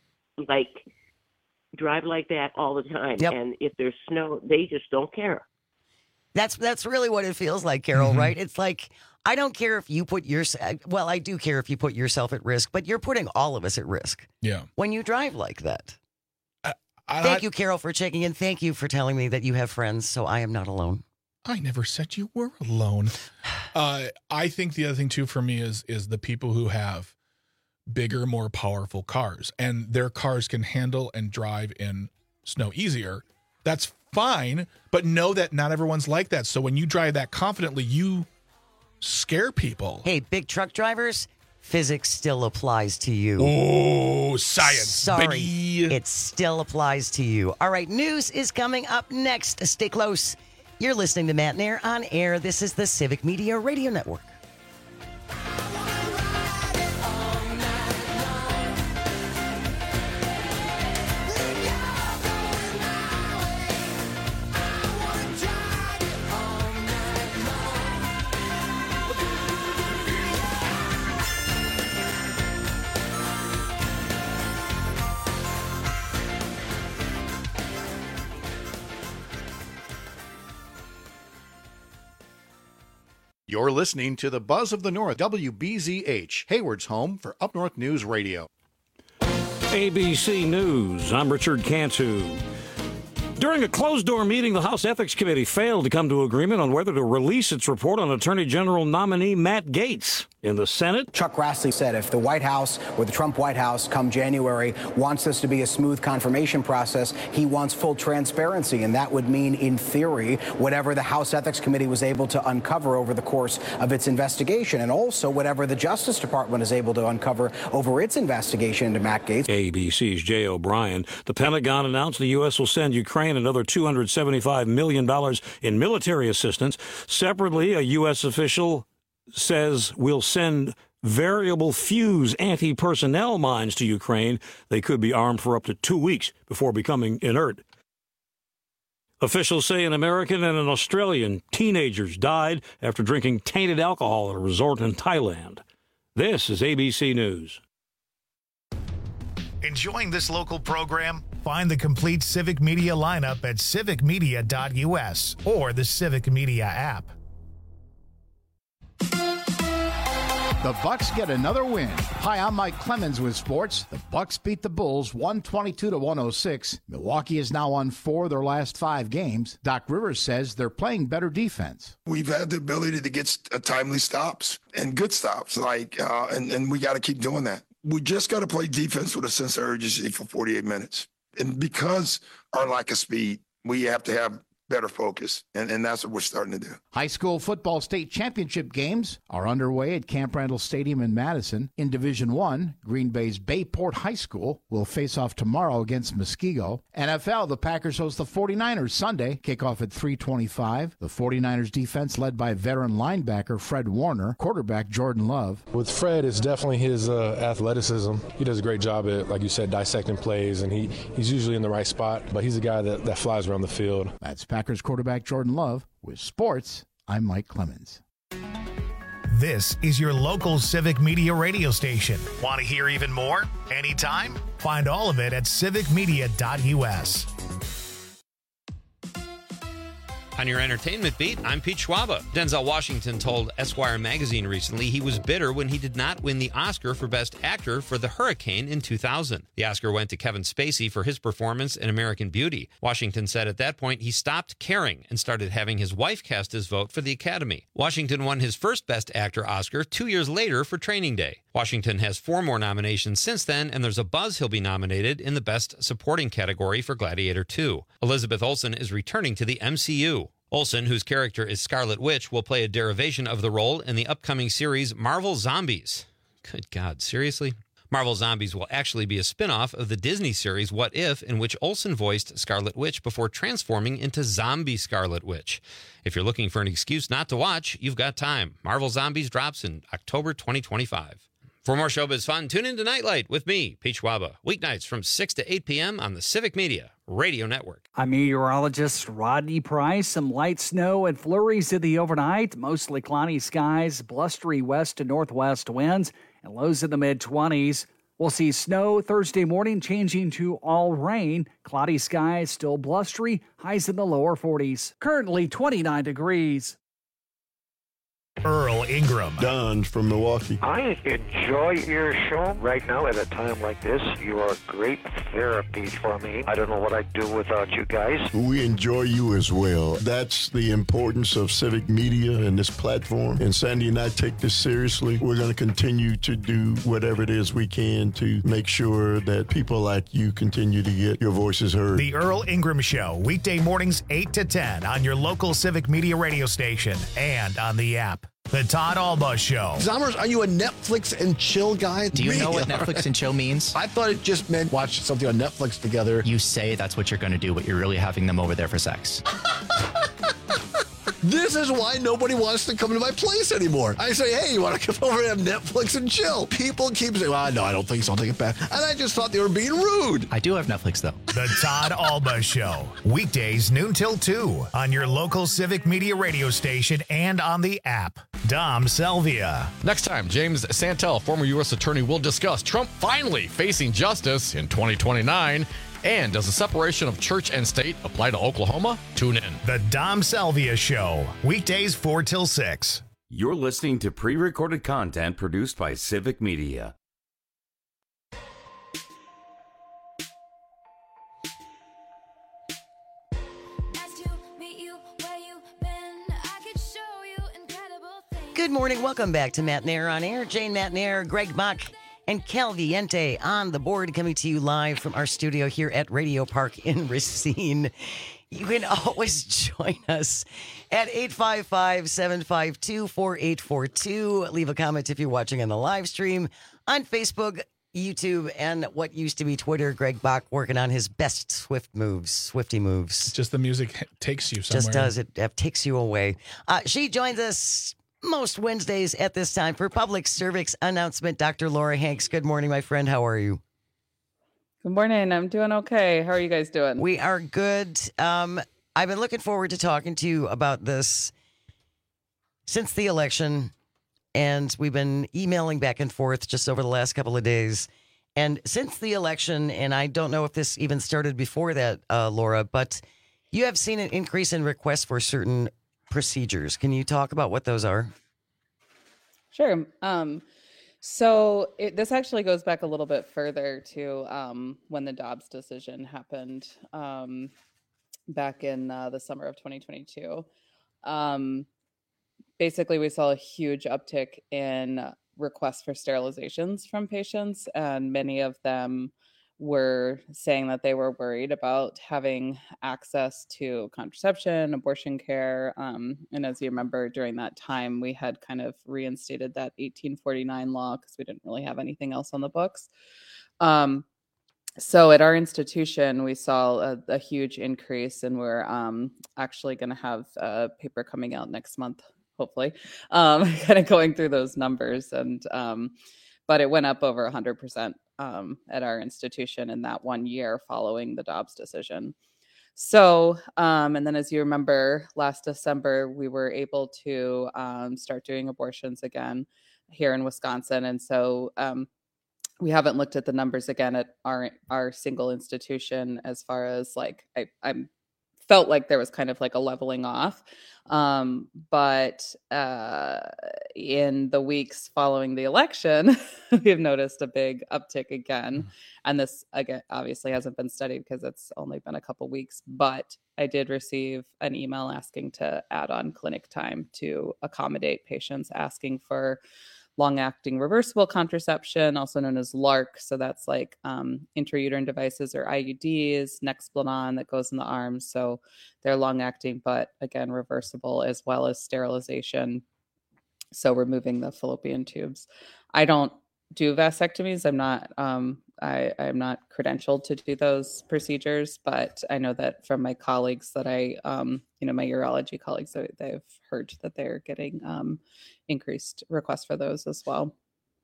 Speaker 2: drive like that all the time.
Speaker 16: Yep.
Speaker 2: And if there's snow, they just don't care.
Speaker 16: That's really what it feels like, Carol, right? It's like, I don't care if you put well, I do care if you put yourself at risk, but you're putting all of us at risk.
Speaker 17: Yeah.
Speaker 16: When you drive like that. Thank you, Carol, for checking in. Thank you for telling me that you have friends, so I am not alone.
Speaker 17: I never said you were alone. I think the other thing, too, for me is the people who have bigger, more powerful cars, and their cars can handle and drive in snow easier. That's fine, but know that not everyone's like that. So when you drive that confidently, you scare people.
Speaker 16: Hey, big truck drivers, physics still applies to you.
Speaker 17: Oh, science.
Speaker 16: Sorry,
Speaker 17: baby.
Speaker 16: It still applies to you. All right, news is coming up next. Stay close. You're listening to Matt Nair on air. This is the Civic Media Radio Network.
Speaker 4: You're listening to the Buzz of the North, WBZH, Hayward's home for Up North News Radio.
Speaker 6: ABC News, I'm Richard Cantu. During a closed-door meeting, the House Ethics Committee failed to come to agreement on whether to release its report on Attorney General nominee Matt Gaetz. In the Senate,
Speaker 7: Chuck Grassley said if the White House or the Trump White House come January wants this to be a smooth confirmation process, he wants full transparency. And that would mean, in theory, whatever the House Ethics Committee was able to uncover over the course of its investigation, and also whatever the Justice Department is able to uncover over its investigation into Matt Gaetz.
Speaker 6: ABC's Jay O'Brien. The Pentagon announced the U.S. will send Ukraine another $275 million in military assistance. Separately, a U.S. official says we'll send variable fuse anti-personnel mines to Ukraine. They could be armed for up to 2 weeks before becoming inert. Officials say an American and an Australian teenagers died after drinking tainted alcohol at a resort in Thailand. This is ABC News.
Speaker 1: Enjoying this local program? Find the complete Civic Media lineup at civicmedia.us or the Civic Media app.
Speaker 11: The Bucks get another win. Hi, I'm Mike Clemens with sports. The Bucks beat the Bulls 122-106. Milwaukee is now on 4 of their last 5 games. Doc Rivers says they're playing better defense.
Speaker 9: We've had the ability to get timely stops and good stops, and we got to keep doing that. We just got to play defense with a sense of urgency for 48 minutes. And because our lack of speed, we have to have better focus, and that's what we're starting to do.
Speaker 11: High school football state championship games are underway at Camp Randall Stadium in Madison. In Division I, Green Bay's Bayport High School will face off tomorrow against Muskego. NFL, the Packers host the 49ers Sunday, kickoff at 3:25. The 49ers defense led by veteran linebacker Fred Warner, quarterback Jordan Love.
Speaker 10: With Fred, it's definitely his athleticism. He does a great job at, like you said, dissecting plays, and he's usually in the right spot, but he's a guy that flies around the field.
Speaker 11: That's Packers quarterback Jordan Love. With sports, I'm Mike Clemens.
Speaker 1: This is your local Civic Media radio station. Want to hear even more? Anytime? Find all of it at civicmedia.us.
Speaker 14: On your entertainment beat, I'm Pete Schwaba. Denzel Washington told Esquire magazine recently he was bitter when he did not win the Oscar for Best Actor for The Hurricane in 2000. The Oscar went to Kevin Spacey for his performance in American Beauty. Washington said at that point he stopped caring and started having his wife cast his vote for the Academy. Washington won his first Best Actor Oscar 2 years later for Training Day. Washington has 4 more nominations since then, and there's a buzz he'll be nominated in the Best Supporting category for Gladiator 2. Elizabeth Olsen is returning to the MCU. Olsen, whose character is Scarlet Witch, will play a derivation of the role in the upcoming series Marvel Zombies. Good God, seriously? Marvel Zombies will actually be a spin-off of the Disney series What If, in which Olsen voiced Scarlet Witch before transforming into Zombie Scarlet Witch. If you're looking for an excuse not to watch, you've got time. Marvel Zombies drops in October 2025. For more showbiz fun, tune in to Nightlight with me, Pete Schwaba, weeknights from 6 to 8 p.m. on the Civic Media Radio Network.
Speaker 8: I'm meteorologist Rodney Price. Some light snow and flurries in the overnight, mostly cloudy skies, blustery west to northwest winds, and lows in the mid-20s. We'll see snow Thursday morning changing to all rain. Cloudy skies, still blustery, highs in the lower 40s. Currently 29 degrees.
Speaker 1: Earl Ingram.
Speaker 12: Don from Milwaukee.
Speaker 13: I enjoy your show right now at a time like this. You are great therapy for me. I don't know what I'd do without you guys.
Speaker 12: We enjoy you as well. That's the importance of Civic Media and this platform. And Sandy and I take this seriously. We're going to continue to do whatever it is we can to make sure that people like you continue to get your voices heard.
Speaker 1: The Earl Ingram Show, weekday mornings 8 to 10 on your local Civic Media radio station and on the app. The Todd Alba Show.
Speaker 27: Zommers, are you a Netflix and chill guy?
Speaker 28: Do you know what Netflix and chill means?
Speaker 27: I thought it just meant watch something on Netflix together.
Speaker 28: You say that's what you're going to do, but you're really having them over there for sex.
Speaker 27: This is why nobody wants to come to my place anymore. I say, hey, you want to come over and have Netflix and chill? People keep saying, well, no, I don't think so. I'll take it back. And I just thought they were being rude.
Speaker 28: I do have Netflix, though.
Speaker 1: The Todd Alba Show. Weekdays noon till 2 on your local Civic Media radio station and on the app. Dom Selvia.
Speaker 29: Next time, James Santel, former U.S. attorney, will discuss Trump finally facing justice in 2029. And does the separation of church and state apply to Oklahoma? Tune in.
Speaker 1: The Dom Selvia Show. Weekdays 4 till 6.
Speaker 15: You're listening to pre-recorded content produced by Civic Media.
Speaker 16: Good morning. Welcome back to Matt Nair on Air. Jane Matt Nair, Greg Buck, and Cal Viente on the board, coming to you live from our studio here at Radio Park in Racine. You can always join us at 855-752-4842. Leave a comment if you're watching on the live stream on Facebook, YouTube, and what used to be Twitter. Greg Bach working on his best Swifty moves.
Speaker 17: Just the music takes you somewhere.
Speaker 16: Just does. It takes you away. She joins us most Wednesdays at this time for Public Service Announcement. Dr. Laura Hanks, good morning, my friend. How are you?
Speaker 3: Good morning. I'm doing okay. How are you guys doing?
Speaker 16: We are good. I've been looking forward to talking to you about this since the election, and we've been emailing back and forth just over the last couple of days. And since the election, and I don't know if this even started before that, Laura, but you have seen an increase in requests for certain procedures. Can you talk about what those are?
Speaker 3: Sure. So this actually goes back a little bit further to when the Dobbs decision happened back in the summer of 2022. Basically, we saw a huge uptick in requests for sterilizations from patients, and many of them were saying that they were worried about having access to contraception, abortion care. And as you remember, during that time, we had kind of reinstated that 1849 law because we didn't really have anything else on the books. So at our institution, we saw a huge increase, and we're actually going to have a paper coming out next month, hopefully, kind of going through those numbers. And but it went up over 100% at our institution in that 1 year following the Dobbs decision. So, and then as you remember, last December, we were able to start doing abortions again here in Wisconsin. And so we haven't looked at the numbers again at our single institution as far as like, I felt like there was kind of like a leveling off. But in the weeks following the election, we've noticed a big uptick again. And this, again, obviously hasn't been studied because it's only been a couple weeks, but I did receive an email asking to add on clinic time to accommodate patients asking for long-acting reversible contraception, also known as LARC. So that's like intrauterine devices or IUDs, Nexplanon that goes in the arms. So they're long-acting, but again, reversible, as well as sterilization. So removing the fallopian tubes. I don't do vasectomies. I'm not I'm not credentialed to do those procedures, but I know that from my colleagues that my urology colleagues, they've heard that they're getting increased requests for those as well.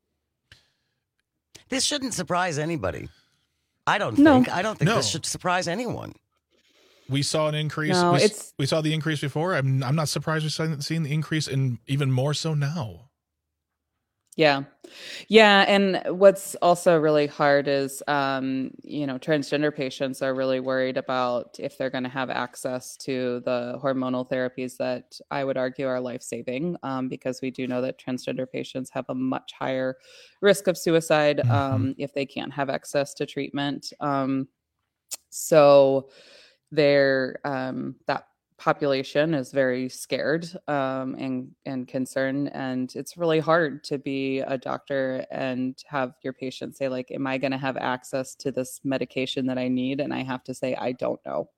Speaker 16: This shouldn't surprise anybody. I don't think this should surprise anyone.
Speaker 17: We saw an increase.
Speaker 3: No,
Speaker 17: we saw the increase before. I'm not surprised we're seeing the increase, and even more so now.
Speaker 3: Yeah. And what's also really hard is, transgender patients are really worried about if they're going to have access to the hormonal therapies that I would argue are life-saving, because we do know that transgender patients have a much higher risk of suicide if they can't have access to treatment. So they're that population is very scared and concerned, and it's really hard to be a doctor and have your patient say, like, am I going to have access to this medication that I need? And I have to say, I don't know.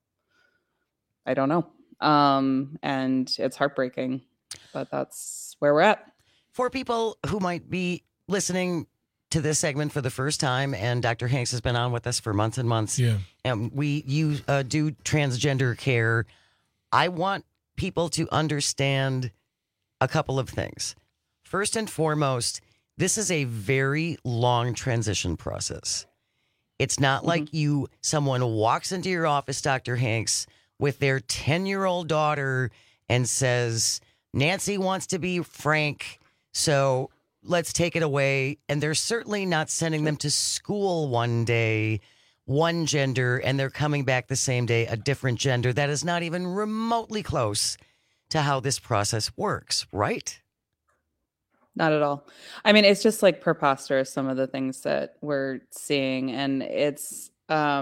Speaker 3: And it's heartbreaking, but that's where we're at.
Speaker 16: For people who might be listening to this segment for the first time, and Dr. Hanks has been on with us for months and months, and you do transgender care. I want people to understand a couple of things. First and foremost, this is a very long transition process. It's not like someone walks into your office, Dr. Hanks, with their 10-year-old daughter and says, Nancy wants to be Frank, so let's take it away. And they're certainly not sending them to school one day, one gender, and they're coming back the same day, a different gender. That is not even remotely close to how this process works, right?
Speaker 3: Not at all. I mean, it's just like preposterous, some of the things that we're seeing, and it's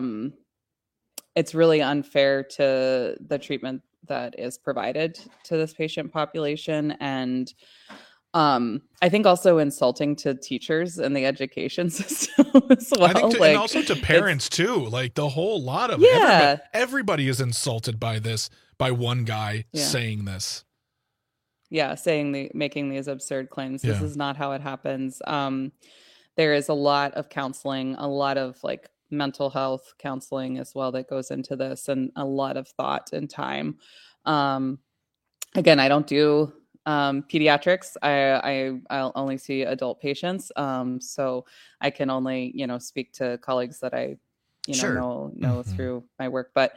Speaker 3: really unfair to the treatment that is provided to this patient population. And I think also insulting to teachers and the education system as well.
Speaker 17: I think and also to parents too. Like the whole lot of everybody is insulted by this, by one guy saying this.
Speaker 3: Yeah, making these absurd claims. This is not how it happens. There is a lot of counseling, a lot of like mental health counseling as well that goes into this, and a lot of thought and time. Again, I don't do pediatrics. I'll only see adult patients. So I can only, speak to colleagues that I, know through my work. But,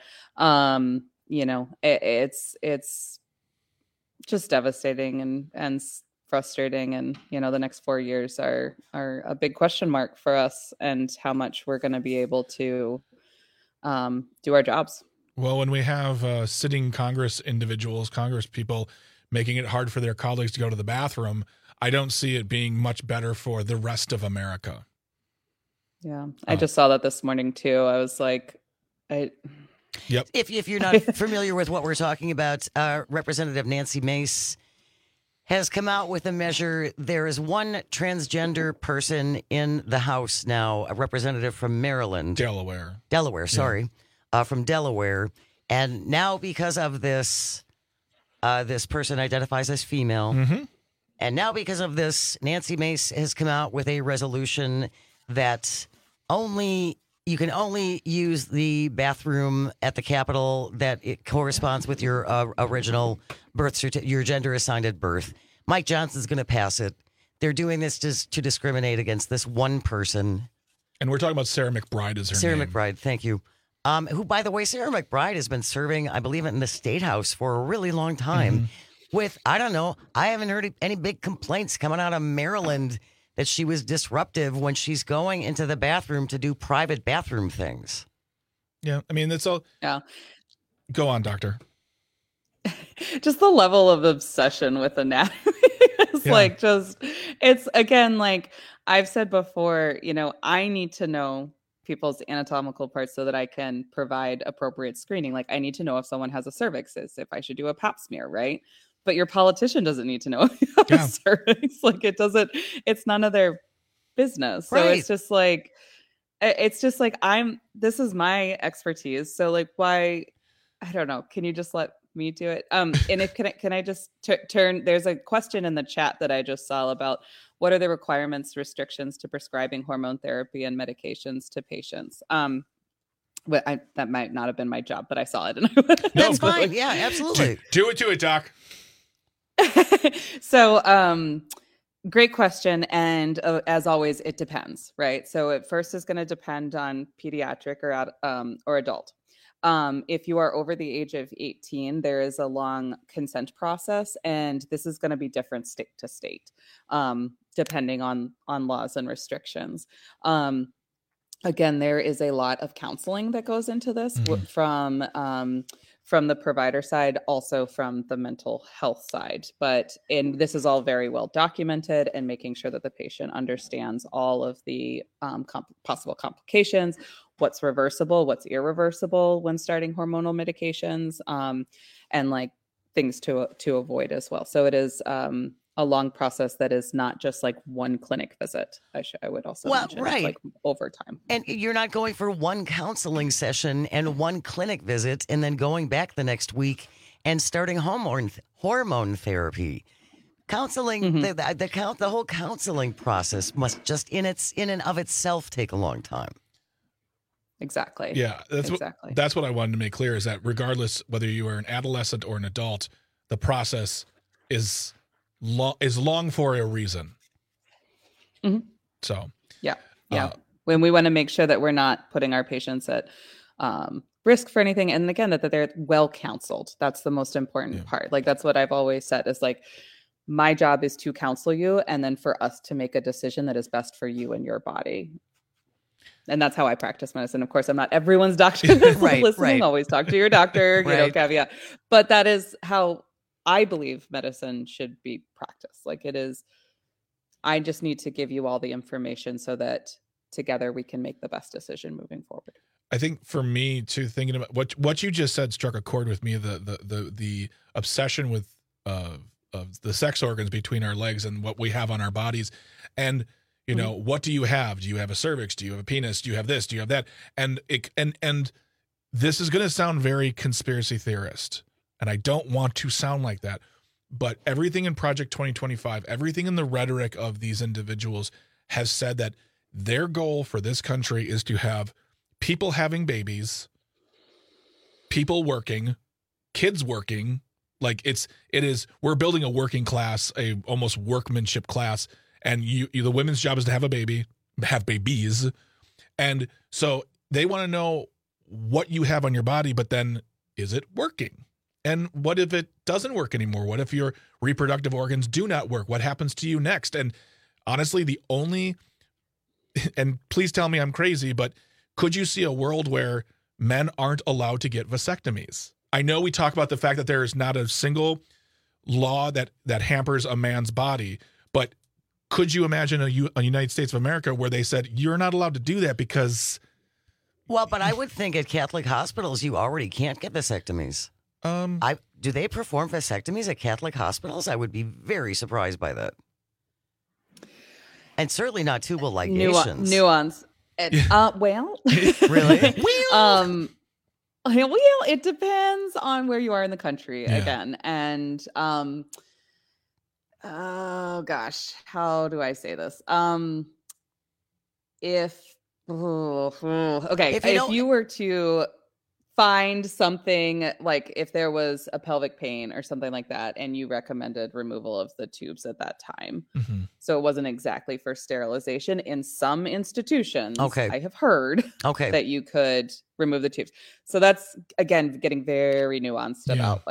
Speaker 3: it's just devastating and frustrating. And, the next 4 years are a big question mark for us, and how much we're going to be able to do our jobs.
Speaker 17: Well, when we have sitting Congress people making it hard for their colleagues to go to the bathroom, I don't see it being much better for the rest of America.
Speaker 3: Yeah. I just saw that this morning too. I was like,
Speaker 17: Yep.
Speaker 16: If you're not familiar with what we're talking about, Representative Nancy Mace has come out with a measure. There is one transgender person in the House now, a representative from Maryland. Delaware, sorry. From Delaware. And now because of this, this person identifies as female.
Speaker 17: Mm-hmm.
Speaker 16: And now because of this, Nancy Mace has come out with a resolution that you can only use the bathroom at the Capitol that it corresponds with your original birth certificate, your gender assigned at birth. Mike Johnson's going to pass it. They're doing this just to discriminate against this one person.
Speaker 17: And we're talking about Sarah McBride is her name.
Speaker 16: Sarah McBride, thank you. Who, by the way, Sarah McBride has been serving, I believe, in the State House for a really long time with, I don't know, I haven't heard any big complaints coming out of Maryland that she was disruptive when she's going into the bathroom to do private bathroom things.
Speaker 17: Yeah, I mean, that's all.
Speaker 3: Yeah.
Speaker 17: Go on, doctor.
Speaker 3: Just the level of obsession with anatomy is it's again, like I've said before, I need to know people's anatomical parts so that I can provide appropriate screening. Like I need to know if someone has a cervix, if I should do a pap smear, right? But your politician doesn't need to know if you have a cervix. Like it's none of their business. So it's just like this is my expertise. So like why, I don't know. Can you just let me do it? And can I just turn, there's a question in the chat that I just saw about what are the requirements, restrictions to prescribing hormone therapy and medications to patients? That might not have been my job, but I saw it. And
Speaker 16: that's fine. Yeah, absolutely.
Speaker 17: Do it, Doc.
Speaker 3: So, great question. And as always, it depends, right? So at first is going to depend on pediatric or adult. If you are over the age of 18, there is a long consent process, and this is going to be different state to state, depending on laws and restrictions. Again, there is a lot of counseling that goes into this from the provider side, also from the mental health side. And this is all very well documented, and making sure that the patient understands all of the possible complications, what's reversible, what's irreversible when starting hormonal medications, and like things to avoid as well. So it is a long process that is not just like one clinic visit. I would also mention it's like over time.
Speaker 16: And you're not going for one counseling session and one clinic visit and then going back the next week and starting hormone therapy. Counseling, the whole counseling process must just in and of itself take a long time.
Speaker 3: Exactly.
Speaker 17: Yeah, that's what I wanted to make clear, is that regardless whether you are an adolescent or an adult, the process is long for a reason. So
Speaker 3: when we want to make sure that we're not putting our patients at risk for anything, and again that they're well counseled. That's the most important part. Like that's what I've always said, is like my job is to counsel you, and then for us to make a decision that is best for you and your body. And that's how I practice medicine. Of course, I'm not everyone's doctor that's listening. Always talk to your doctor, caveat. But that is how I believe medicine should be practiced. Like it is, I just need to give you all the information so that together we can make the best decision moving forward.
Speaker 17: I think for me too, thinking about what you just said struck a chord with me, the obsession with the sex organs between our legs and what we have on our bodies. And, you know, what do you have? Do you have a cervix? Do you have a penis? Do you have this? Do you have that? And this is going to sound very conspiracy theorist, and I don't want to sound like that, but everything in Project 2025, everything in the rhetoric of these individuals has said that their goal for this country is to have people having babies, people working, kids working. Like we're building a working class, a almost workmanship class. And the women's job is to have a baby, have babies. And so they want to know what you have on your body, but then is it working? And what if it doesn't work anymore? What if your reproductive organs do not work? What happens to you next? And honestly, and please tell me I'm crazy, but could you see a world where men aren't allowed to get vasectomies? I know we talk about the fact that there is not a single law that hampers a man's body, but could you imagine a United States of America where they said, you're not allowed to do that because...
Speaker 16: Well, but I would think at Catholic hospitals, you already can't get vasectomies. Do they perform vasectomies at Catholic hospitals? I would be very surprised by that. And certainly not tubal ligations.
Speaker 3: Nuance. Well,
Speaker 16: really?
Speaker 3: Well, it depends on where you are in the country again. And, oh gosh, how do I say this? If you were to find something, like if there was a pelvic pain or something like that, and you recommended removal of the tubes at that time, so it wasn't exactly for sterilization, in some institutions, I have heard that you could remove the tubes. So that's, again, getting very nuanced about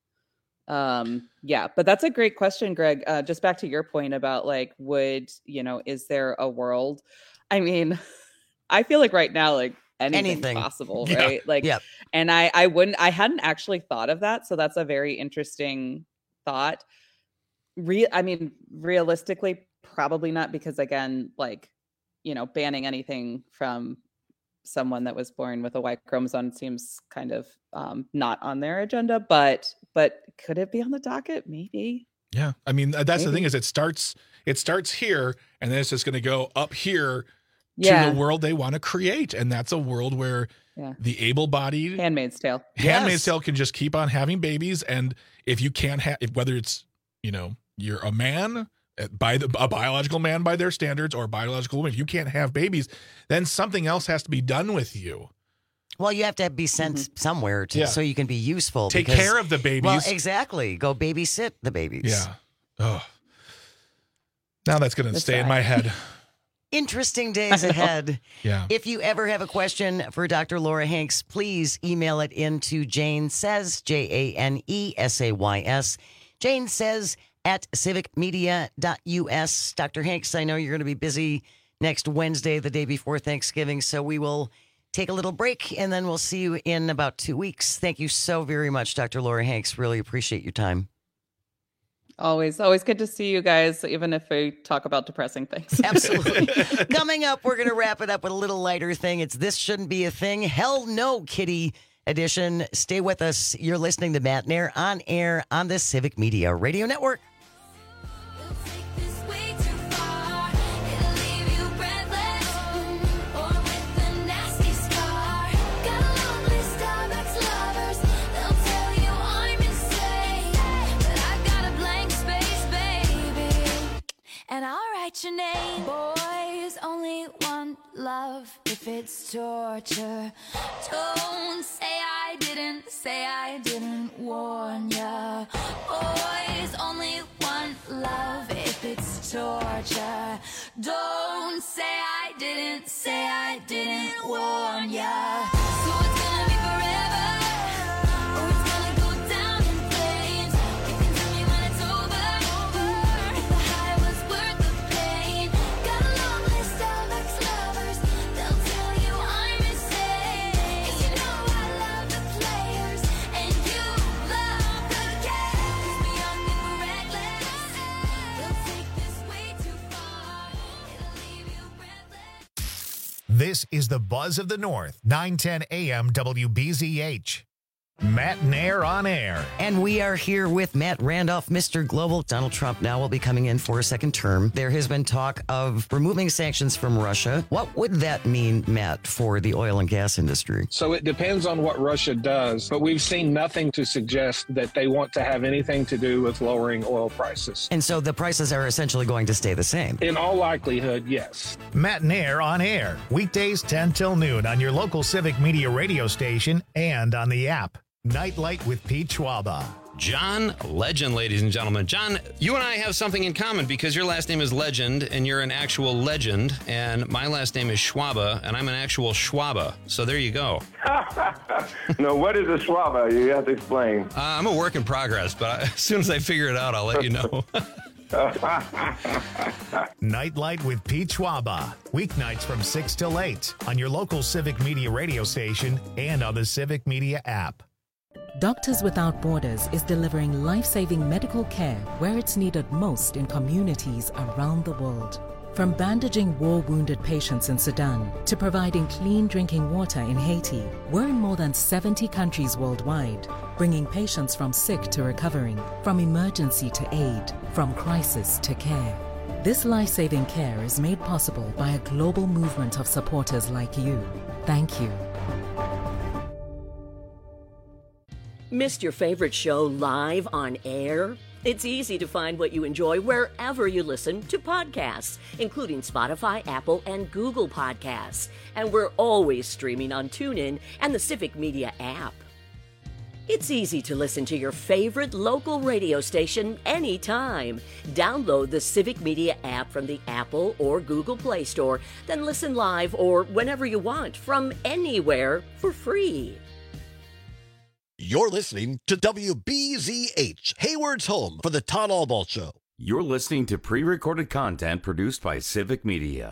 Speaker 3: but that's a great question, Greg. Just back to your point about like, is there a world? I mean, I feel like right now, like anything possible, right? And I hadn't actually thought of that. So that's a very interesting thought. Realistically, probably not, because again, banning anything from someone that was born with a Y chromosome seems kind of not on their agenda, but could it be on the docket? Maybe.
Speaker 17: Yeah. I mean, that's the thing, is it starts here, and then it's just going to go up here to the world they want to create. And that's a world where the able-bodied
Speaker 3: Handmaid's Tale
Speaker 17: can just keep on having babies. And if you can't have, whether it's, you're a man, a biological man by their standards, or a biological woman, if you can't have babies, then something else has to be done with you.
Speaker 16: Well, you have to be sent somewhere so you can be useful.
Speaker 17: Take care of the babies.
Speaker 16: Well, exactly. Go babysit the babies.
Speaker 17: Yeah. Oh. Now that's going to stay in my head.
Speaker 16: Interesting days ahead.
Speaker 17: Yeah.
Speaker 16: If you ever have a question for Dr. Laura Hanks, please email it into Jane Says, JaneSays, Jane Says @civicmedia.us. Dr. Hanks, I know you're going to be busy next Wednesday, the day before Thanksgiving, so we will take a little break, and then we'll see you in about 2 weeks. Thank you so very much, Dr. Laura Hanks. Really appreciate your time.
Speaker 3: Always good to see you guys, even if we talk about depressing things.
Speaker 16: Absolutely. Coming up, we're going to wrap it up with a little lighter thing. It's This Shouldn't Be a Thing. Hell No, Kitty edition. Stay with us. You're listening to Matt Nair on air on the Civic Media Radio Network.
Speaker 5: And I'll write your name. Boys only want love if it's torture. Don't say I didn't warn ya. Boys only want love if it's torture. Don't say I didn't warn ya. So it's gonna be forever.
Speaker 1: This is the Buzz of the North, 910 AM WBZH. Matt Nair on air.
Speaker 16: And we are here with Matt Randolph, Mr. Global. Donald Trump now will be coming in for a second term. There has been talk of removing sanctions from Russia. What would that mean, Matt, for the oil and gas industry?
Speaker 18: So it depends on what Russia does, but we've seen nothing to suggest that they want to have anything to do with lowering oil prices.
Speaker 16: And so the prices are essentially going to stay the same?
Speaker 18: In all likelihood, yes.
Speaker 1: Matt Nair on air. Weekdays 10 till noon on your local Civic Media radio station and on the app. Nightlight with Pete Schwaba.
Speaker 14: John Legend, ladies and gentlemen. John, you and I have something in common because your last name is Legend and you're an actual legend, and my last name is Schwaba and I'm an actual Schwaba. So there you go.
Speaker 19: No, what is a Schwaba? You have to explain.
Speaker 14: I'm a work in progress, but as soon as I figure it out, I'll let you know.
Speaker 1: Nightlight with Pete Schwaba. Weeknights from 6 till 8 on your local Civic Media radio station and on the Civic Media app.
Speaker 20: Doctors Without Borders is delivering life-saving medical care where it's needed most in communities around the world. From bandaging war-wounded patients in Sudan to providing clean drinking water in Haiti, we're in more than 70 countries worldwide, bringing patients from sick to recovering, from emergency to aid, from crisis to care. This life-saving care is made possible by a global movement of supporters like you. Thank you.
Speaker 21: Missed your favorite show live on air? It's easy to find what you enjoy wherever you listen to podcasts, including Spotify, Apple, and Google Podcasts. And we're always streaming on TuneIn and the Civic Media app. It's easy to listen to your favorite local radio station anytime. Download the Civic Media app from the Apple or Google Play Store, then listen live or whenever you want from anywhere for free.
Speaker 27: You're listening to WBZH, Hayward's home for the Todd Albaugh Show.
Speaker 15: You're listening to pre-recorded content produced by Civic Media.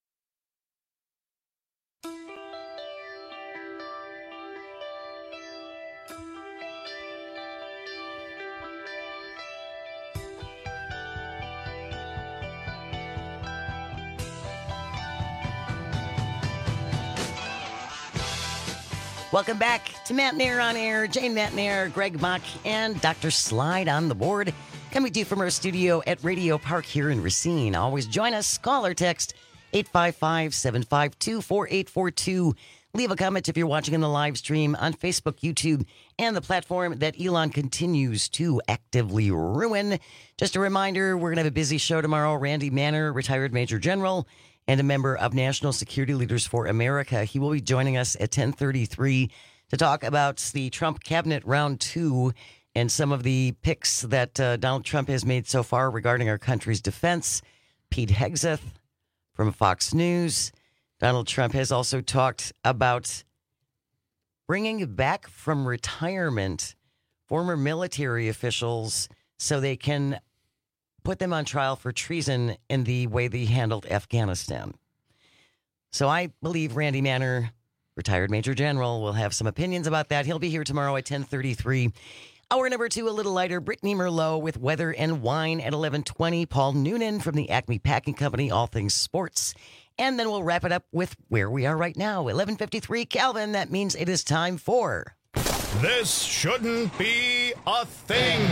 Speaker 16: Welcome back to Matt Nair on Air. Jane Matt Nair, Greg Mock, and Dr. Slide on the board. Coming to you from our studio at Radio Park here in Racine. Always join us. Call or text 855-752-4842. Leave a comment if you're watching in the live stream on Facebook, YouTube, and the platform that Elon continues to actively ruin. Just a reminder, we're going to have a busy show tomorrow. Randy Manner, retired Major General, and a member of National Security Leaders for America. He will be joining us at 10:33 to talk about the Trump Cabinet Round 2 and some of the picks that Donald Trump has made so far regarding our country's defense. Pete Hegseth from Fox News. Donald Trump has also talked about bringing back from retirement former military officials so they can put them on trial for treason in the way they handled Afghanistan. So I believe Randy Manner, retired Major General, will have some opinions about that. He'll be here tomorrow at 10:33. Hour number 2, a little lighter. Brittany Merlot with Weather and Wine at 11:20. Paul Noonan from the Acme Packing Company, all things sports. And then we'll wrap it up with where we are right now. 11:53, Calvin. That means it is time for...
Speaker 1: This shouldn't be a thing.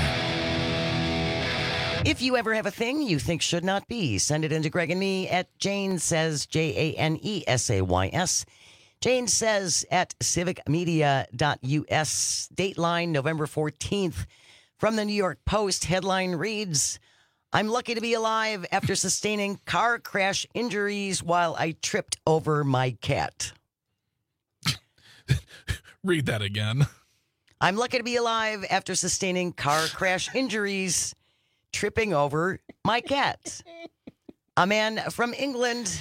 Speaker 16: If you ever have a thing you think should not be, send it in to Greg and me at Jane Says, JANESAYS. Jane Says at civicmedia.us. Dateline, November 14th. From the New York Post, headline reads, I'm lucky to be alive after sustaining car crash injuries while I tripped over my cat.
Speaker 17: Read that again.
Speaker 16: I'm lucky to be alive after sustaining car crash injuries, tripping over my cat. A man from England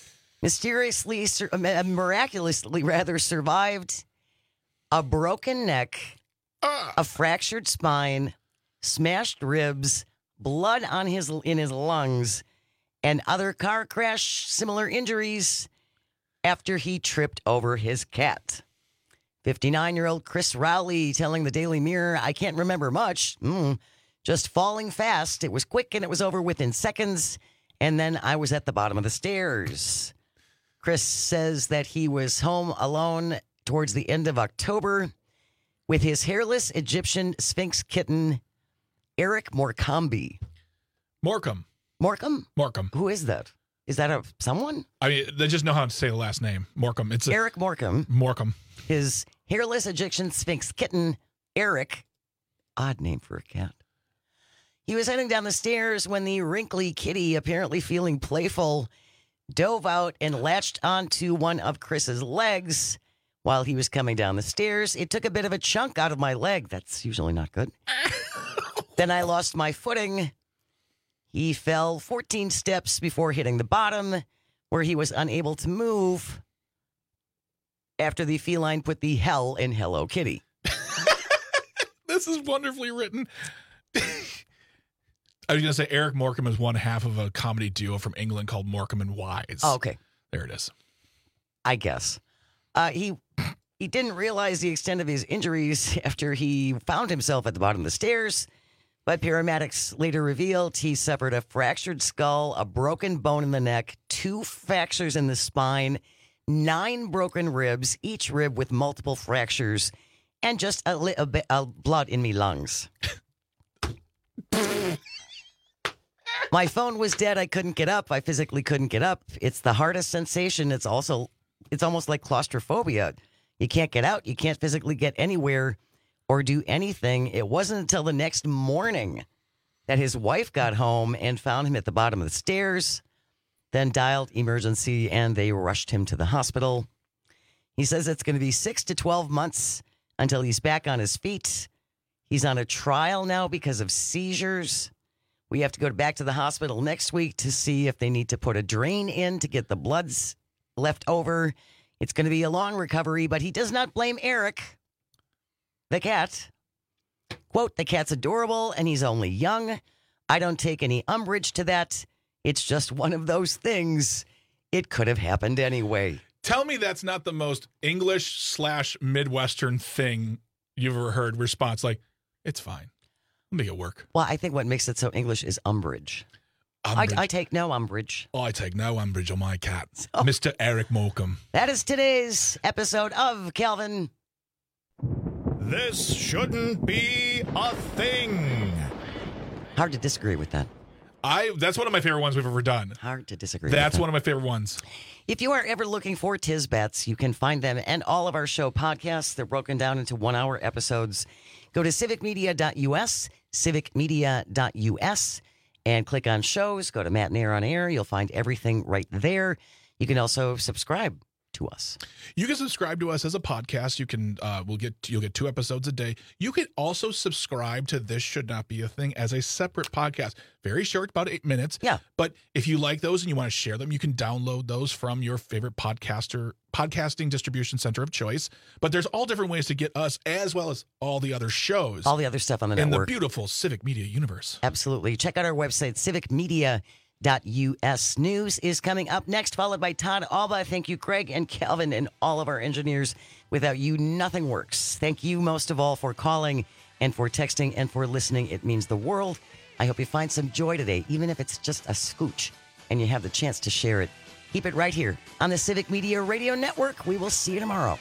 Speaker 16: miraculously survived a broken neck, a fractured spine, smashed ribs, blood in his lungs, and other car crash similar injuries after he tripped over his cat. 59-year-old Chris Rowley telling the Daily Mirror, I can't remember much. Just falling fast. It was quick and it was over within seconds. And then I was at the bottom of the stairs. Chris says that he was home alone towards the end of October with his hairless Egyptian Sphinx kitten, Eric Morecambe.
Speaker 17: Morecambe.
Speaker 16: Morecambe?
Speaker 17: Morecambe.
Speaker 16: Who is that? Is that someone?
Speaker 17: I mean, they just know how to say the last name. Morecambe. It's
Speaker 16: Eric Morecambe.
Speaker 17: Morecambe.
Speaker 16: His hairless Egyptian Sphinx kitten, Eric. Odd name for a cat. He was heading down the stairs when the wrinkly kitty, apparently feeling playful, dove out and latched onto one of Chris's legs while he was coming down the stairs. It took a bit of a chunk out of my leg. That's usually not good. Then I lost my footing. He fell 14 steps before hitting the bottom, where he was unable to move after the feline put the hell in Hello Kitty.
Speaker 17: This is wonderfully written. I was going to say Eric Morecambe is one half of a comedy duo from England called Morecambe and Wise.
Speaker 16: Oh, okay.
Speaker 17: There it is.
Speaker 16: I guess. He didn't realize the extent of his injuries after he found himself at the bottom of the stairs, but paramedics later revealed he suffered a fractured skull, a broken bone in the neck, 2 fractures in the spine, 9 broken ribs, each rib with multiple fractures, and just a little bit of blood in me lungs. My phone was dead. I couldn't get up. I physically couldn't get up. It's the hardest sensation. It's almost like claustrophobia. You can't get out. You can't physically get anywhere or do anything. It wasn't until the next morning that his wife got home and found him at the bottom of the stairs, then dialed emergency, and they rushed him to the hospital. He says it's going to be 6 to 12 months until he's back on his feet. He's on a trial now because of seizures. We have to go back to the hospital next week to see if they need to put a drain in to get the bloods left over. It's going to be a long recovery, but he does not blame Eric, the cat. Quote, the cat's adorable and he's only young. I don't take any umbrage to that. It's just one of those things. It could have happened anyway.
Speaker 17: Tell me that's not the most English/Midwestern thing you've ever heard response. Like, it's fine. Make it work.
Speaker 16: Well, I think what makes it so English is umbrage. I take no umbrage.
Speaker 17: I take no umbrage on my cat. Mr. Eric Morecambe.
Speaker 16: That is today's episode of Calvin.
Speaker 1: This shouldn't be a thing.
Speaker 16: Hard to disagree with that.
Speaker 17: That's one of my favorite ones we've ever done.
Speaker 16: Hard to disagree
Speaker 17: That's
Speaker 16: with that.
Speaker 17: one of my favorite ones.
Speaker 16: If you are ever looking for Tisbets, you can find them and all of our show podcasts. They're broken down into 1-hour episodes. Go to civicmedia.us, civicmedia.us, and click on shows. Go to Matt and Air on Air. You'll find everything right there. You can also subscribe to us.
Speaker 17: You can subscribe to us as a podcast. You can you'll get 2 episodes a day. You can also subscribe to This Should Not Be a Thing as a separate podcast. Very short, about 8 minutes.
Speaker 16: Yeah.
Speaker 17: But if you like those and you want to share them, you can download those from your favorite podcasting distribution center of choice. But there's all different ways to get us as well as all the other shows.
Speaker 16: All the other stuff on the network.
Speaker 17: In the beautiful Civic Media universe.
Speaker 16: Absolutely. Check out our website, civicmedia.us. News is coming up next, followed by Todd Alba. Thank you, Craig and Calvin and all of our engineers. Without you, nothing works. Thank you most of all for calling and for texting and for listening. It means the world. I hope you find some joy today, even if it's just a scooch, and you have the chance to share it. Keep it right here on the Civic Media Radio Network. We will see you tomorrow.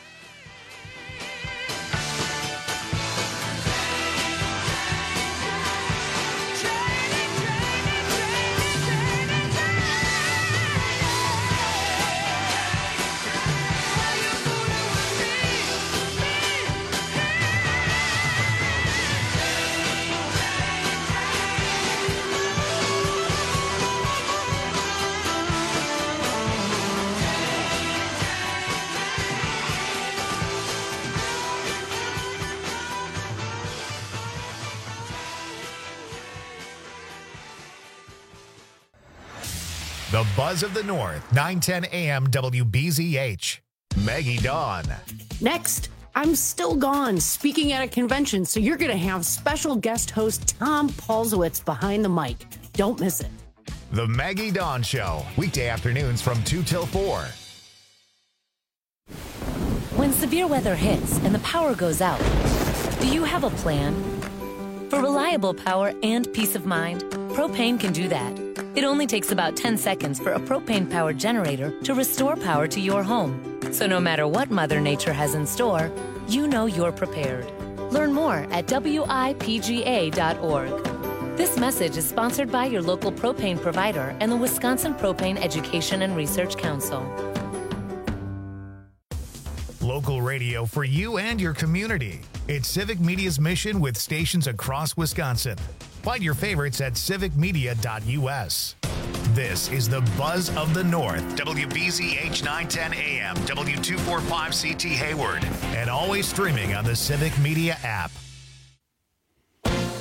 Speaker 1: The Buzz of the North, 910 AM WBZH. Maggie Dawn.
Speaker 2: Next, I'm still gone speaking at a convention, so you're going to have special guest host Tom Paulsowitz behind the mic. Don't miss it.
Speaker 1: The Maggie Dawn Show, weekday afternoons from 2 till 4.
Speaker 4: When severe weather hits and the power goes out, do you have a plan? For reliable power and peace of mind, Propane can do that. It only takes about 10 seconds for a propane-powered generator to restore power to your home. So no matter what Mother Nature has in store, you know you're prepared. Learn more at wipga.org. This message is sponsored by your local propane provider and the Wisconsin Propane Education and Research Council.
Speaker 1: Local radio for you and your community. It's Civic Media's mission with stations across Wisconsin. Find your favorites at civicmedia.us. This is the Buzz of the North, WBZH 910 AM, W245CT Hayward, and always streaming on the Civic Media app.